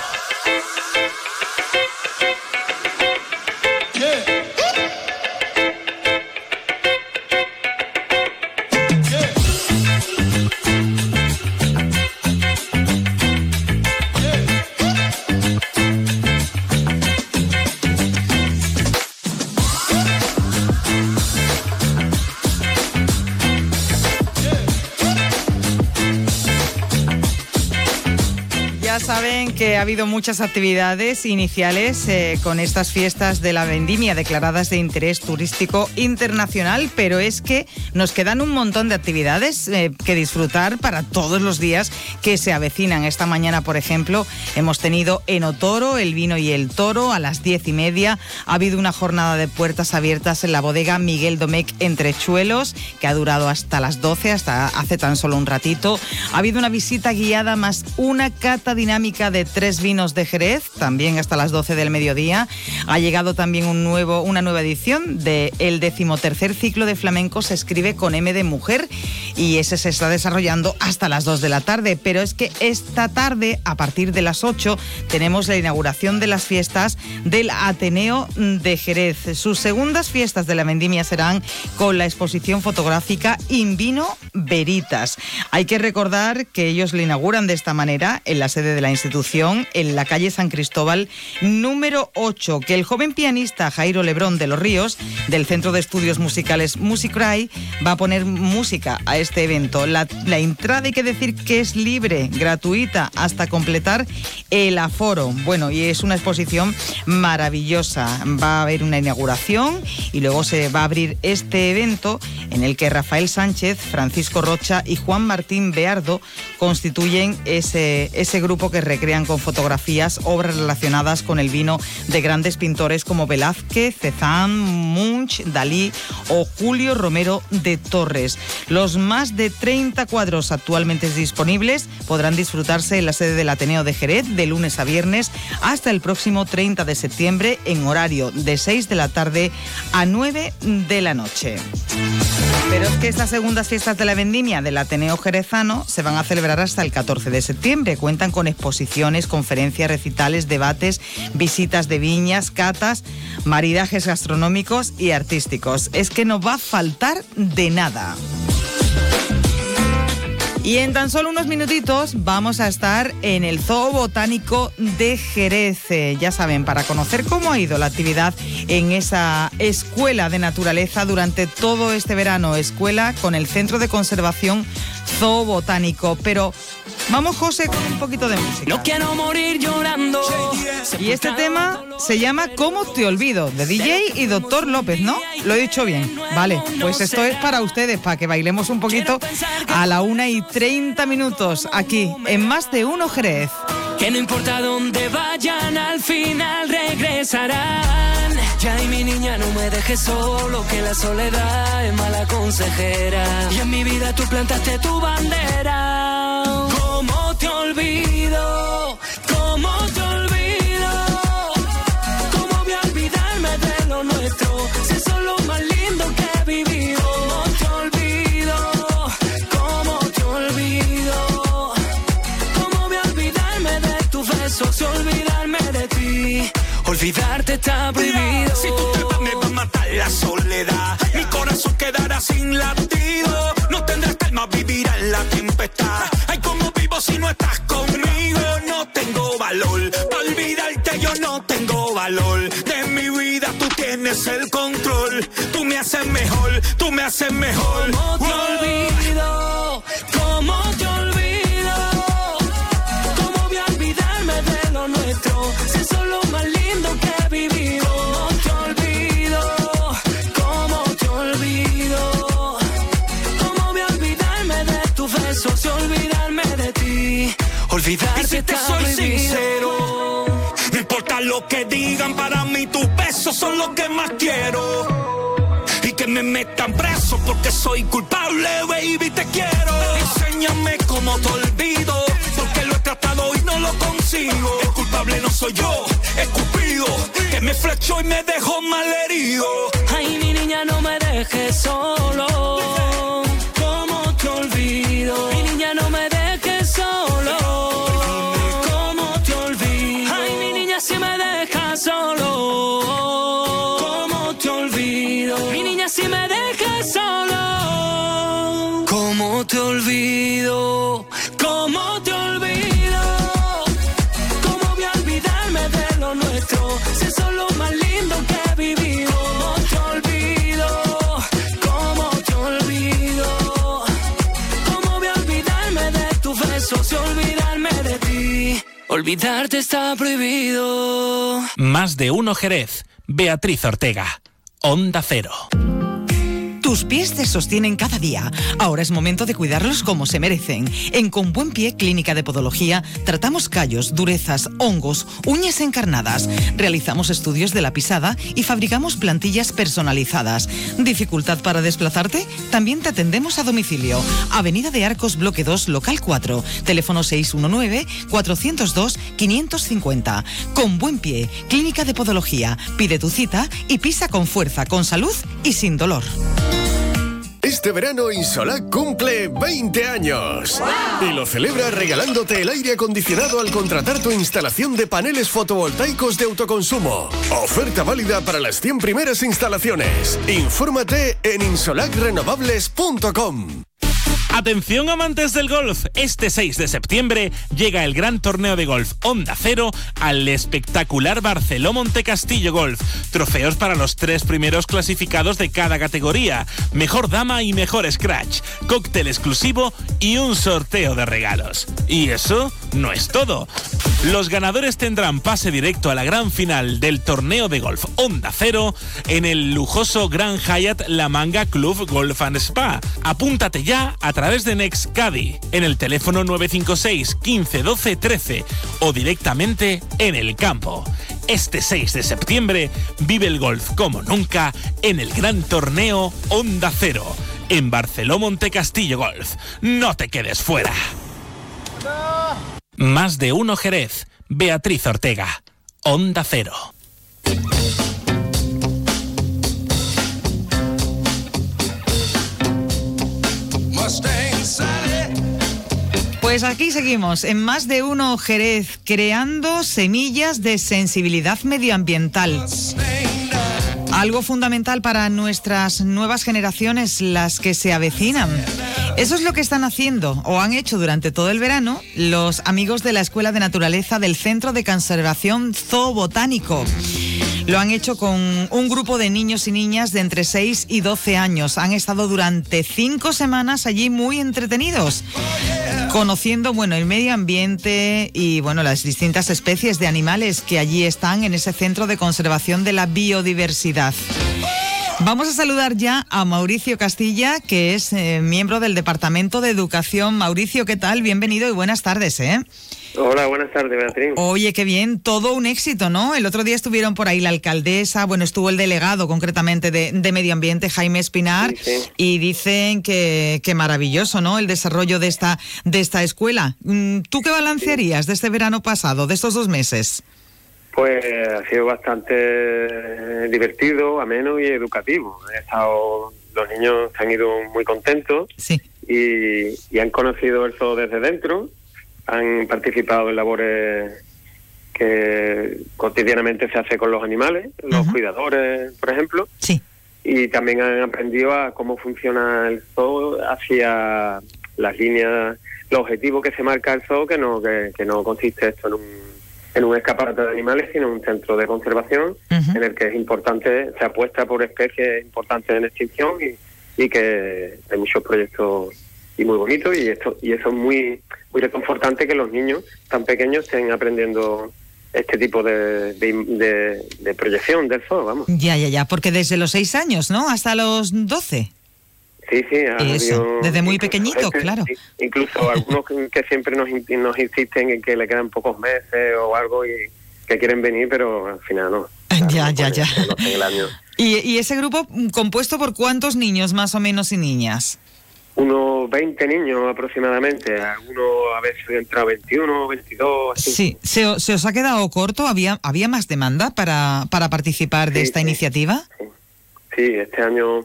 Saben que ha habido muchas actividades iniciales con estas fiestas de la vendimia declaradas de interés turístico internacional, pero es que nos quedan un montón de actividades que disfrutar para todos los días que se avecinan. Esta mañana, por ejemplo, hemos tenido Enotoro, el vino y el toro, a las 10:30. Ha habido una jornada de puertas abiertas en la bodega Miguel Domecq en Trechuelos, que ha durado hasta las 12, hasta hace tan solo un ratito. Ha habido una visita guiada más una cata dinámica de 3 vinos de Jerez, también hasta las 12 del mediodía. Ha llegado también una nueva edición del 13º ciclo de flamenco Se escribe con M de mujer, y ese se está desarrollando hasta las 2 de la tarde. Pero es que esta tarde, a partir de las 8, tenemos la inauguración de las fiestas del Ateneo de Jerez. Sus segundas fiestas de la vendimia serán con la exposición fotográfica In Vino Veritas. Hay que recordar que ellos la inauguran de esta manera en la sede de la institución, en la calle San Cristóbal número 8, que el joven pianista Jairo Lebrón de los Ríos, del Centro de Estudios Musicales Musicry, va a poner música a este evento. La entrada, hay que decir que es libre, gratuita, hasta completar el aforo. Bueno, y es una exposición maravillosa. Va a haber una inauguración y luego se va a abrir este evento en el que Rafael Sánchez, Francisco Rocha y Juan Martín Beardo constituyen ese grupo grupo que recrean con fotografías obras relacionadas con el vino de grandes pintores como Velázquez, Cézanne, Munch, Dalí o Julio Romero de Torres. Los más de 30 cuadros actualmente disponibles podrán disfrutarse en la sede del Ateneo de Jerez de lunes a viernes hasta el próximo 30 de septiembre en horario de 6 de la tarde a 9 de la noche. Pero es que estas segundas fiestas de la vendimia del Ateneo Jerezano se van a celebrar hasta el 14 de septiembre. Cuentan con exposiciones, conferencias, recitales, debates, visitas de viñas, catas, maridajes gastronómicos y artísticos. Es que no va a faltar de nada. Y en tan solo unos minutitos vamos a estar en el Zoo Botánico de Jerez. Ya saben, para conocer cómo ha ido la actividad en esa escuela de naturaleza durante todo este verano. Escuela con el Centro de Conservación Zoo Botánico. Pero vamos, José, con un poquito de música. No quiero morir llorando. Y este tema se llama ¿Cómo te olvido? De DJ y Doctor López, ¿no? Lo he dicho bien. Vale, pues esto es para ustedes, para que bailemos un poquito a la 1:30 aquí en Más de Uno Jerez. Que no importa dónde vayan, al final regresarán. Ya y mi niña, no me dejes solo, que la soledad es mala consejera. Y en mi vida tú plantaste tu bandera. ¿Cómo te olvido? ¿Cómo te olvido? ¿Cómo voy a olvidarme de lo nuestro? Si eso es lo más lindo que he vivido. ¿Cómo te olvido? ¿Cómo te olvido? ¿Cómo voy a olvidarme de tus besos y olvidarme de ti? Olvidarte está prohibido. Si tú te vas, me va a matar la soledad. Mi corazón quedará sin latido. No tendrás calma, vivirá en la tempestad. Ay, cómo vivo si no estás conmigo. No tengo valor para olvidarte, yo no tengo valor. De mi vida tú tienes el control. Tú me haces mejor, tú me haces mejor. ¿Cómo te olvido? ¿Cómo te olvido? ¿Cómo voy a olvidarme de lo nuestro? Si eso es lo más lindo que he vivido. ¿Cómo te olvido? ¿Cómo te olvido? ¿Cómo voy a olvidarme de tus besos y olvidarme de ti? Olvidarte y si te soy sincero, no importa lo que digan, para mí tus besos son lo que más quiero. Y que me metan preso porque soy culpable, baby, te quiero. Enséñame cómo te olvido, porque lo he tratado y no lo consigo. El culpable no soy yo, es Cupido, que me flechó y me dejó malherido. Ay, mi niña, no me dejes solo. ¿Cómo te olvido? Mi niña, no me dejes solo. ¿Cómo te olvido? Ay, mi niña, si me dejas solo. ¿Cómo te olvido? Mi niña, si me dejas solo. ¿Cómo te olvido? ¿Cómo te olvido? ¿Cómo voy a olvidarme de lo nuestro? Si eso es lo más lindo que he vivido. ¿Cómo te olvido? ¿Cómo te olvido? ¿Cómo voy a olvidarme de tus besos y olvidarme de ti? Olvidarte está prohibido. Más de Uno Jerez. Beatriz Ortega. Onda Cero. Tus pies te sostienen cada día. Ahora es momento de cuidarlos como se merecen. En Con Buen Pie, Clínica de Podología, tratamos callos, durezas, hongos, uñas encarnadas. Realizamos estudios de la pisada y fabricamos plantillas personalizadas. ¿Dificultad para desplazarte? También te atendemos a domicilio. Avenida de Arcos, Bloque 2, Local 4. Teléfono 619-402-550. Con Buen Pie, Clínica de Podología. Pide tu cita y pisa con fuerza, con salud y sin dolor. Este verano Insolac cumple 20 años. ¡Wow! Y lo celebra regalándote el aire acondicionado al contratar tu instalación de paneles fotovoltaicos de autoconsumo. Oferta válida para las 100 primeras instalaciones. Infórmate en insolacrenovables.com. Atención amantes del golf, este 6 de septiembre llega el gran torneo de golf Onda Cero al espectacular Barceló Montecastillo Golf. Trofeos para los 3 primeros clasificados de cada categoría, mejor dama y mejor scratch, cóctel exclusivo y un sorteo de regalos. Y eso no es todo. Los ganadores tendrán pase directo a la gran final del torneo de golf Onda Cero en el lujoso Grand Hyatt La Manga Club Golf and Spa. Apúntate ya a través de Nextcaddy en el teléfono 956 15 12 13 o directamente en el campo. Este 6 de septiembre vive el golf como nunca en el gran torneo Onda Cero en Barceló Montecastillo Golf. No te quedes fuera. Más de uno Jerez. Beatriz Ortega. Onda Cero. Pues aquí seguimos, en Más de uno Jerez, creando semillas de sensibilidad medioambiental. Algo fundamental para nuestras nuevas generaciones, las que se avecinan. Eso es lo que están haciendo o han hecho durante todo el verano los amigos de la Escuela de Naturaleza del Centro de Conservación Zoobotánico. Lo han hecho con un grupo de niños y niñas de entre 6 y 12 años. Han estado durante 5 semanas allí muy entretenidos, conociendo, el medio ambiente y, las distintas especies de animales que allí están en ese Centro de Conservación de la Biodiversidad. Vamos a saludar ya a Mauricio Castilla, que es miembro del Departamento de Educación. Mauricio, ¿qué tal? Bienvenido y buenas tardes, ¿eh? Hola, buenas tardes, Beatriz. Oye, qué bien, todo un éxito, ¿no? El otro día estuvieron por ahí la alcaldesa, estuvo el delegado concretamente de Medio Ambiente, Jaime Espinar, sí. Y dicen que maravilloso, ¿no? El desarrollo de esta escuela. ¿Tú qué balancearías de este verano pasado, de estos 2 meses? Pues ha sido bastante divertido, ameno y educativo. Los niños se han ido muy contentos, sí. y han conocido el zoo desde dentro. Han participado en labores que cotidianamente se hace con los animales, los cuidadores, por ejemplo. Sí. Y también han aprendido a cómo funciona el zoo hacia las líneas, los objetivos que se marca el zoo, que no consiste esto en un escaparate de animales, sino en un centro de conservación en el que es importante, se apuesta por especies importantes en extinción y que hay muchos proyectos y muy bonitos, y eso es muy reconfortante que los niños tan pequeños estén aprendiendo este tipo de proyección del zoo, vamos. Ya, porque desde los 6 años, ¿no? Hasta los 12. Sí. Eso, desde muy pequeñito, claro. Incluso algunos que siempre nos insisten en que le quedan pocos meses o algo y que quieren venir, pero al final no. Ya. El año. ¿Y ese grupo compuesto por cuántos niños más o menos y niñas? Unos 20 niños aproximadamente, algunos a veces han entrado 21, 22, así. Sí, ¿se os ha quedado corto? ¿Había más demanda para participar de esta iniciativa? Sí, este año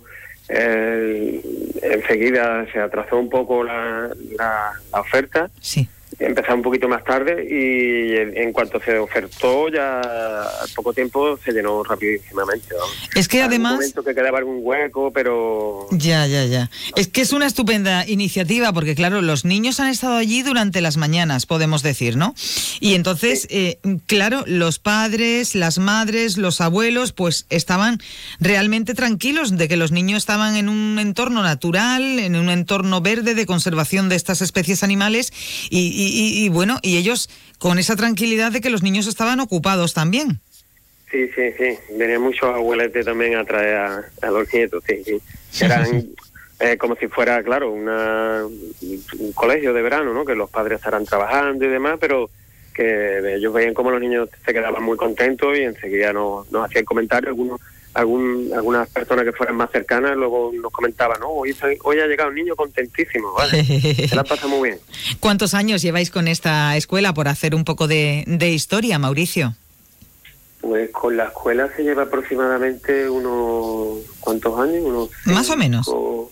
enseguida se atrasó un poco la oferta. Sí. Empezó un poquito más tarde y en cuanto se ofertó ya al poco tiempo se llenó rapidísimamente, vamos. Es que además... En un momento que quedaba algún hueco, pero... Ya. Es que es una estupenda iniciativa porque, claro, los niños han estado allí durante las mañanas, podemos decir, ¿no? Y entonces, claro, los padres, las madres, los abuelos, pues estaban realmente tranquilos de que los niños estaban en un entorno natural, en un entorno verde de conservación de estas especies animales y ellos con esa tranquilidad de que los niños estaban ocupados también. Sí. Venían muchos abueletes también a traer a los nietos, sí. Eran como si fuera, claro, un colegio de verano, ¿no? Que los padres estarán trabajando y demás, pero que ellos veían como los niños se quedaban muy contentos y enseguida nos hacían comentarios. Algunas personas que fueran más cercanas luego nos comentaban, ¿no? Hoy ha llegado un niño contentísimo, ¿vale? Se la pasa muy bien. ¿Cuántos años lleváis con esta escuela, por hacer un poco de historia, Mauricio? Pues con la escuela se lleva aproximadamente unos... ¿Cuántos años? Más o menos.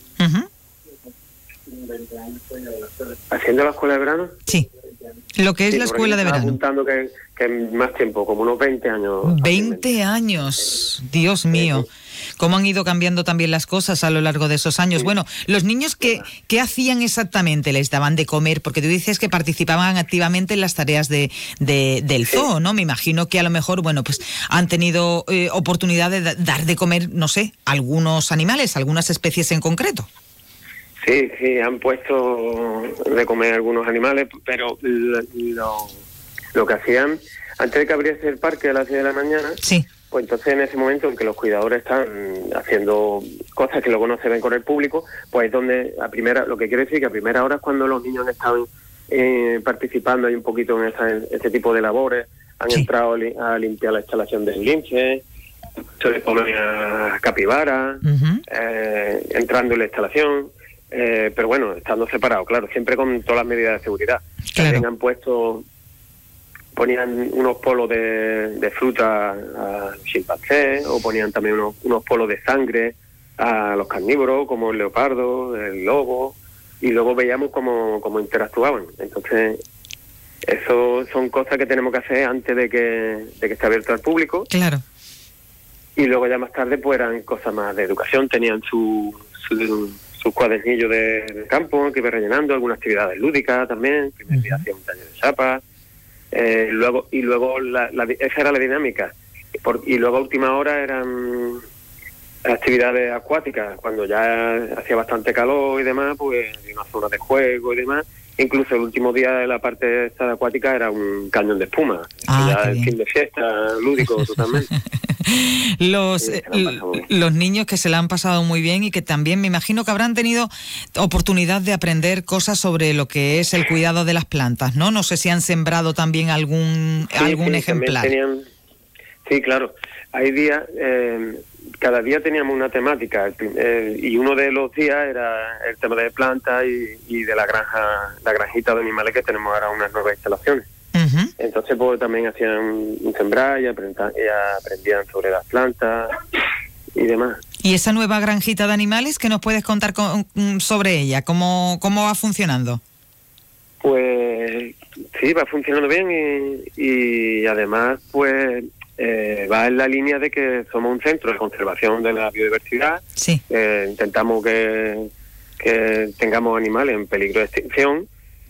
¿Haciendo la escuela de verano? Sí. Lo que es la escuela de verano. Apuntando que más tiempo, como unos 20 años. 20 años, Dios mío. Cómo han ido cambiando también las cosas a lo largo de esos años. Sí. Bueno, los niños, ¿qué hacían exactamente? ¿Les daban de comer? Porque tú dices que participaban activamente en las tareas del zoo, ¿no? Me imagino que a lo mejor, pues han tenido oportunidad de dar de comer, no sé, algunos animales, algunas especies en concreto. Sí, han puesto de comer algunos animales, pero lo que hacían, antes de que abriese el parque a las 10 de la mañana, sí, pues entonces en ese momento en que los cuidadores están haciendo cosas que luego no se ven con el público, pues es donde lo que quiero decir que a primera hora es cuando los niños han estado participando ahí un poquito en ese tipo de labores, han entrado a limpiar la instalación del lince, se les pone a capibara, entrando en la instalación, pero bueno, estando separados, claro, siempre con todas las medidas de seguridad. También han ponían unos polos de fruta a chimpancés, o ponían también unos polos de sangre a los carnívoros, como el leopardo, el lobo, y luego veíamos cómo interactuaban. Entonces, eso son cosas que tenemos que hacer antes de que esté abierto al público. Claro. Y luego ya más tarde pues eran cosas más de educación, tenían sus cuadernillos de campo que iba rellenando, algunas actividades lúdicas también, primer día hacía un taller de chapa, luego esa era la dinámica, y luego a última hora eran actividades acuáticas, cuando ya hacía bastante calor y demás, pues había una zona de juego y demás. Incluso el último día de la parte esta acuática era un cañón de espuma. Ya el fin de fiesta, lúdico totalmente. Los niños que se la han pasado muy bien y que también me imagino que habrán tenido oportunidad de aprender cosas sobre lo que es el cuidado de las plantas, ¿no? No sé si han sembrado también algún ejemplar. Sí, claro. Hay días, cada día teníamos una temática, y uno de los días era el tema de plantas y de la granjita de animales, que tenemos ahora unas nuevas instalaciones. Entonces pues también hacían un sembrar y aprendían sobre las plantas y demás. ¿Y esa nueva granjita de animales, qué nos puedes contar sobre ella? ¿Cómo va funcionando? Pues sí, va funcionando bien y además pues va en la línea de que somos un centro de conservación de la biodiversidad. Sí. Intentamos que tengamos animales en peligro de extinción,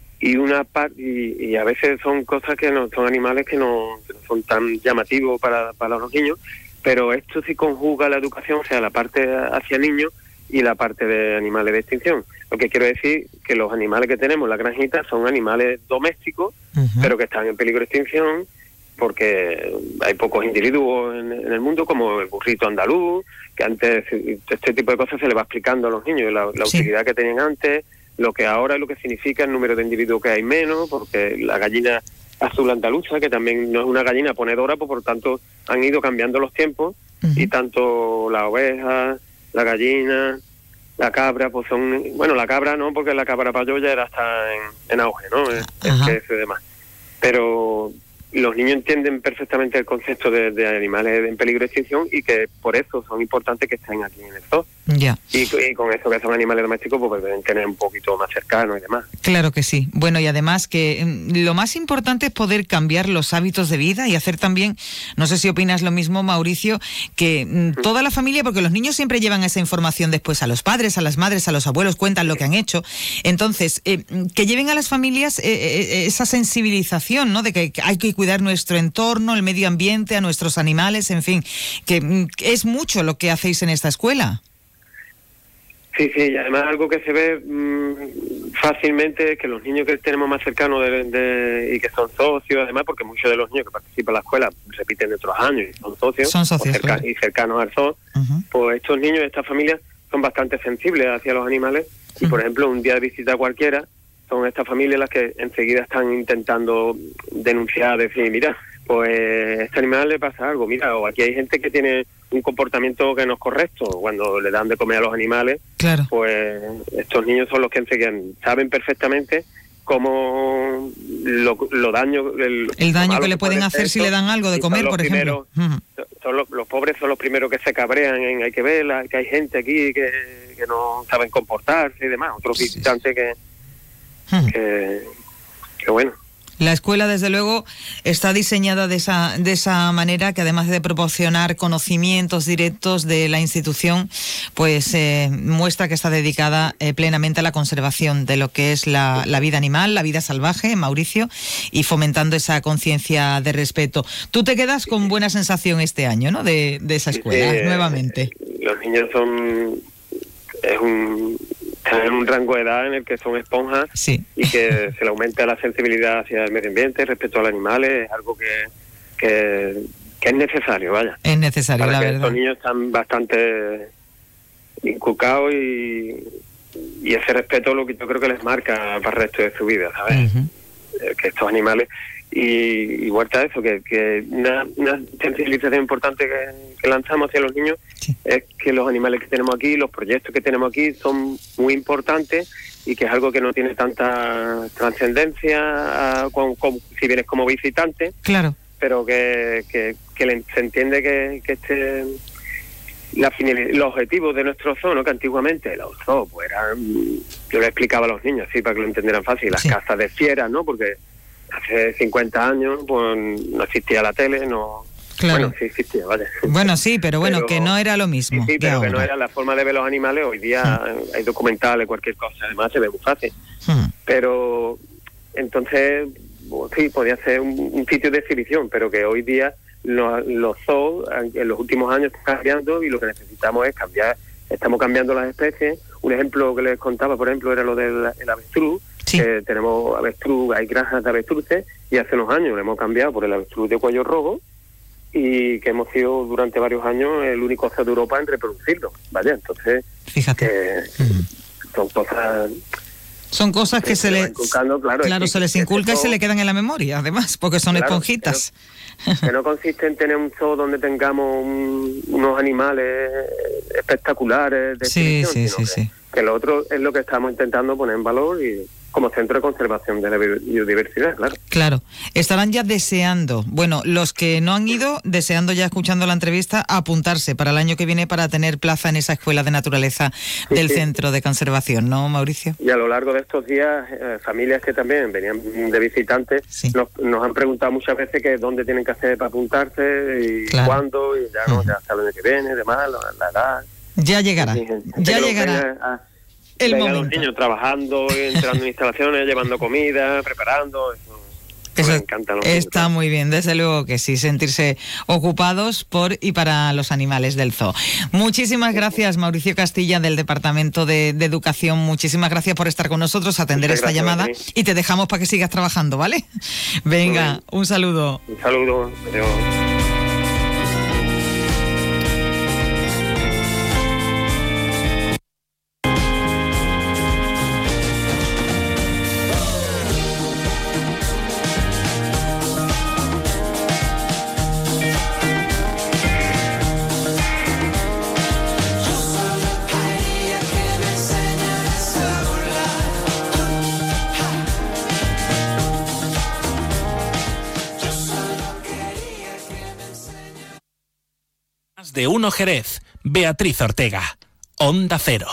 y a veces son cosas que no son animales que no son tan llamativos para los niños, pero esto sí conjuga la educación, o sea, la parte hacia niños y la parte de animales de extinción. Lo que quiero decir que los animales que tenemos en la granjita son animales domésticos, pero que están en peligro de extinción, porque hay pocos individuos en el mundo, como el burrito andaluz, que antes este tipo de cosas se le va explicando a los niños, la utilidad que tenían antes, lo que ahora es lo que significa el número de individuos que hay menos, porque la gallina azul andaluza, que también no es una gallina ponedora, pues por tanto han ido cambiando los tiempos, y tanto la oveja, la gallina, la cabra, pues son, bueno, la cabra no, porque la cabra payoya era hasta en auge, ¿no? Es que es demás. Pero los niños entienden perfectamente el concepto de animales en peligro de extinción, y que por eso son importantes que estén aquí en el zoo. Ya. Y con eso que son animales domésticos, pues deben tener un poquito más cercano y demás. Claro que sí. Bueno, y además que lo más importante es poder cambiar los hábitos de vida y hacer también, no sé si opinas lo mismo, Mauricio, que toda la familia, porque los niños siempre llevan esa información después a los padres, a las madres, a los abuelos, cuentan lo que han hecho. Entonces, que lleven a las familias esa sensibilización, ¿no? De que hay que cuidar nuestro entorno, el medio ambiente, a nuestros animales, en fin, que es mucho lo que hacéis en esta escuela. Sí, y además algo que se ve fácilmente es que los niños que tenemos más cercanos y que son socios, además, porque muchos de los niños que participan en la escuela repiten de otros años y son socios, claro, y cercanos al zoo, pues estos niños de estas familias son bastante sensibles hacia los animales, y por ejemplo un día de visita cualquiera, son estas familias las que enseguida están intentando denunciar, decir, mira, pues a este animal le pasa algo, mira, o aquí hay gente que tiene un comportamiento que no es correcto cuando le dan de comer a los animales. Claro. Pues estos niños son los que enseguida saben perfectamente cómo el daño que le pueden hacer si le dan algo de comer, por ejemplo. Los pobres son los primeros que se cabrean hay que ver que hay gente aquí que no saben comportarse y demás, otros visitantes que bueno. La escuela, desde luego, está diseñada de esa manera, que además de proporcionar conocimientos directos de la institución, pues muestra que está dedicada plenamente a la conservación de lo que es la vida animal, la vida salvaje, Mauricio, y fomentando esa conciencia de respeto. Tú te quedas con buena sensación este año, ¿no?, de esa escuela, nuevamente. Los niños están en un rango de edad en el que son esponjas y que se le aumenta la sensibilidad hacia el medio ambiente, respecto a los animales, es algo que es necesario, vaya. Es necesario, para la que verdad. Estos niños están bastante inculcados y ese respeto lo que yo creo que les marca para el resto de su vida, ¿sabes? Que estos animales, y igual está eso, que una sensibilización importante que lanzamos hacia los niños es que los animales que tenemos aquí, los proyectos que tenemos aquí son muy importantes y que es algo que no tiene tanta trascendencia si vienes como visitante. Claro. Pero que se entiende que los objetivos de nuestro zoo, ¿no? Que antiguamente los zoos pues eran, yo le explicaba a los niños, sí, para que lo entendieran fácil, las cazas de fieras, ¿no? Porque hace 50 años pues no existía la tele, no. Claro. Bueno, sí existía, vale. Bueno, sí, pero bueno, que no era lo mismo. Sí, pero que no era la forma de ver los animales. Hoy día hay documentales, cualquier cosa, además se ve muy fácil. Pero entonces, sí, podía ser un sitio de exhibición, pero que hoy día los zoos en los últimos años están cambiando y lo que necesitamos es cambiar. Estamos cambiando las especies. Un ejemplo que les contaba, por ejemplo, era lo del avestruz. Que tenemos avestruz, hay granjas de avestruces y hace unos años lo hemos cambiado por el avestruz de cuello rojo y que hemos sido durante varios años el único zoo de Europa en reproducirlo. Vaya, entonces, fíjate. Son cosas que se les se les inculca y se le quedan en la memoria, además, porque son esponjitas. Que no consiste en tener un zoo donde tengamos unos animales espectaculares de exhibición, que lo otro es lo que estamos intentando poner en valor y como centro de conservación de la biodiversidad, claro. Claro, estarán ya deseando, bueno, los que no han ido, deseando ya escuchando la entrevista, apuntarse para el año que viene para tener plaza en esa escuela de naturaleza del centro de conservación, ¿no, Mauricio? Y a lo largo de estos días, familias que también venían de visitantes, nos han preguntado muchas veces que dónde tienen que hacer para apuntarse y cuándo, y ya hasta el año que viene, demás, la edad. Ya llegará, ya llegará. El momento. Los niños trabajando, entrando en instalaciones, llevando comida, preparando. Eso me encanta. Está muy bien, desde luego que sí, sentirse ocupados por y para los animales del zoo. Muchísimas gracias, Mauricio Castilla, del Departamento de Educación. Muchísimas gracias por estar con nosotros, atender esta llamada y te dejamos para que sigas trabajando, ¿vale? Venga, un saludo. Un saludo. Adiós. De Uno Jerez, Beatriz Ortega, Onda Cero.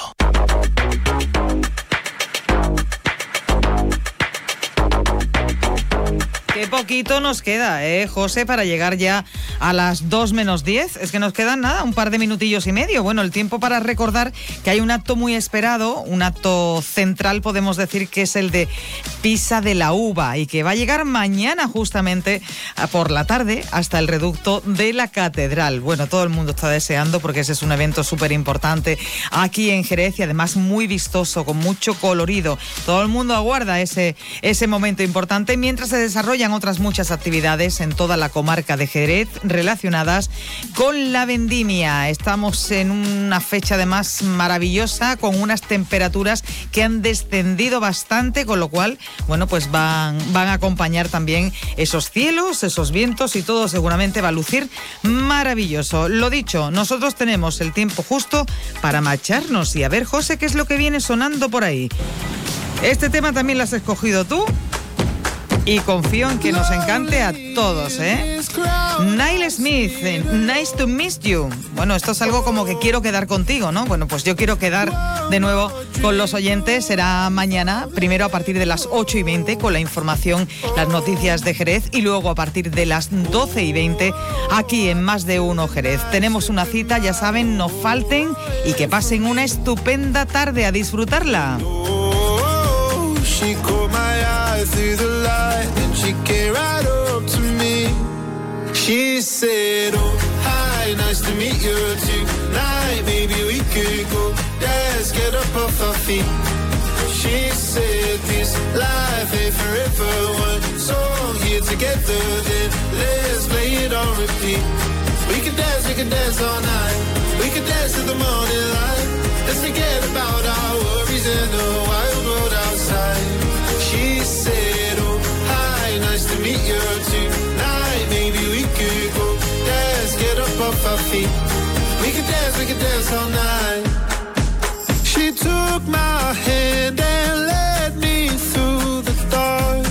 Qué poquito nos queda, José, para llegar ya a las 2 menos 10. Es que nos quedan nada, un par de minutillos y medio. Bueno, el tiempo para recordar que hay un acto muy esperado, un acto central, podemos decir, que es el de Pisa de la Uva y que va a llegar mañana justamente por la tarde hasta el reducto de la Catedral. Bueno, todo el mundo está deseando porque ese es un evento súper importante aquí en Jerez y además muy vistoso, con mucho colorido. Todo el mundo aguarda ese momento importante mientras se desarrollan otras muchas actividades en toda la comarca de Jerez relacionadas con la vendimia. Estamos en una fecha además maravillosa con unas temperaturas que han descendido bastante, con lo cual, bueno, pues van a acompañar también esos cielos, esos vientos y todo seguramente va a lucir maravilloso. Lo dicho, nosotros tenemos el tiempo justo para marcharnos y a ver, José, qué es lo que viene sonando por ahí. Este tema también lo has escogido tú. Y confío en que nos encante a todos, Nile Smith, Nice to Meet You. Bueno, esto es algo como que quiero quedar contigo, ¿no? Bueno, pues yo quiero quedar de nuevo con los oyentes. Será mañana, primero a partir de las 8:20 con la información, las noticias de Jerez y luego a partir de las 12:20 aquí en Más de Uno Jerez. Tenemos una cita, ya saben, no falten y que pasen una estupenda tarde a disfrutarla. She caught my eye through the light and she came right up to me. She said, oh, hi, nice to meet you tonight. Maybe we could go, let's get up off our feet. this life ain't forever. One song here together, then let's play it on repeat. We can dance all night. We can dance to the morning light. Let's forget about our worries and the wild world outside. She said, oh, hi, nice to meet you tonight. Maybe we could go dance, get up off our feet. We can dance all night. She took my hand and led me through the dark.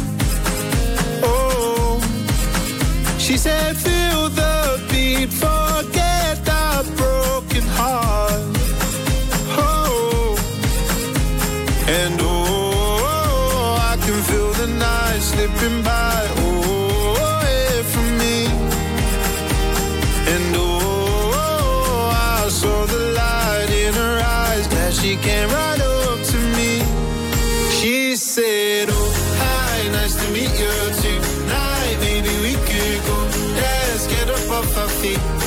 Oh, she said, feel the beat, forget our broken heart. Oh, and oh, I can feel the night slipping by. Oh, away from me. And oh, I saw the light in her eyes. Glad she came right up to me. She said, oh, hi, nice to meet you tonight. Maybe we could go dance, get up off our feet.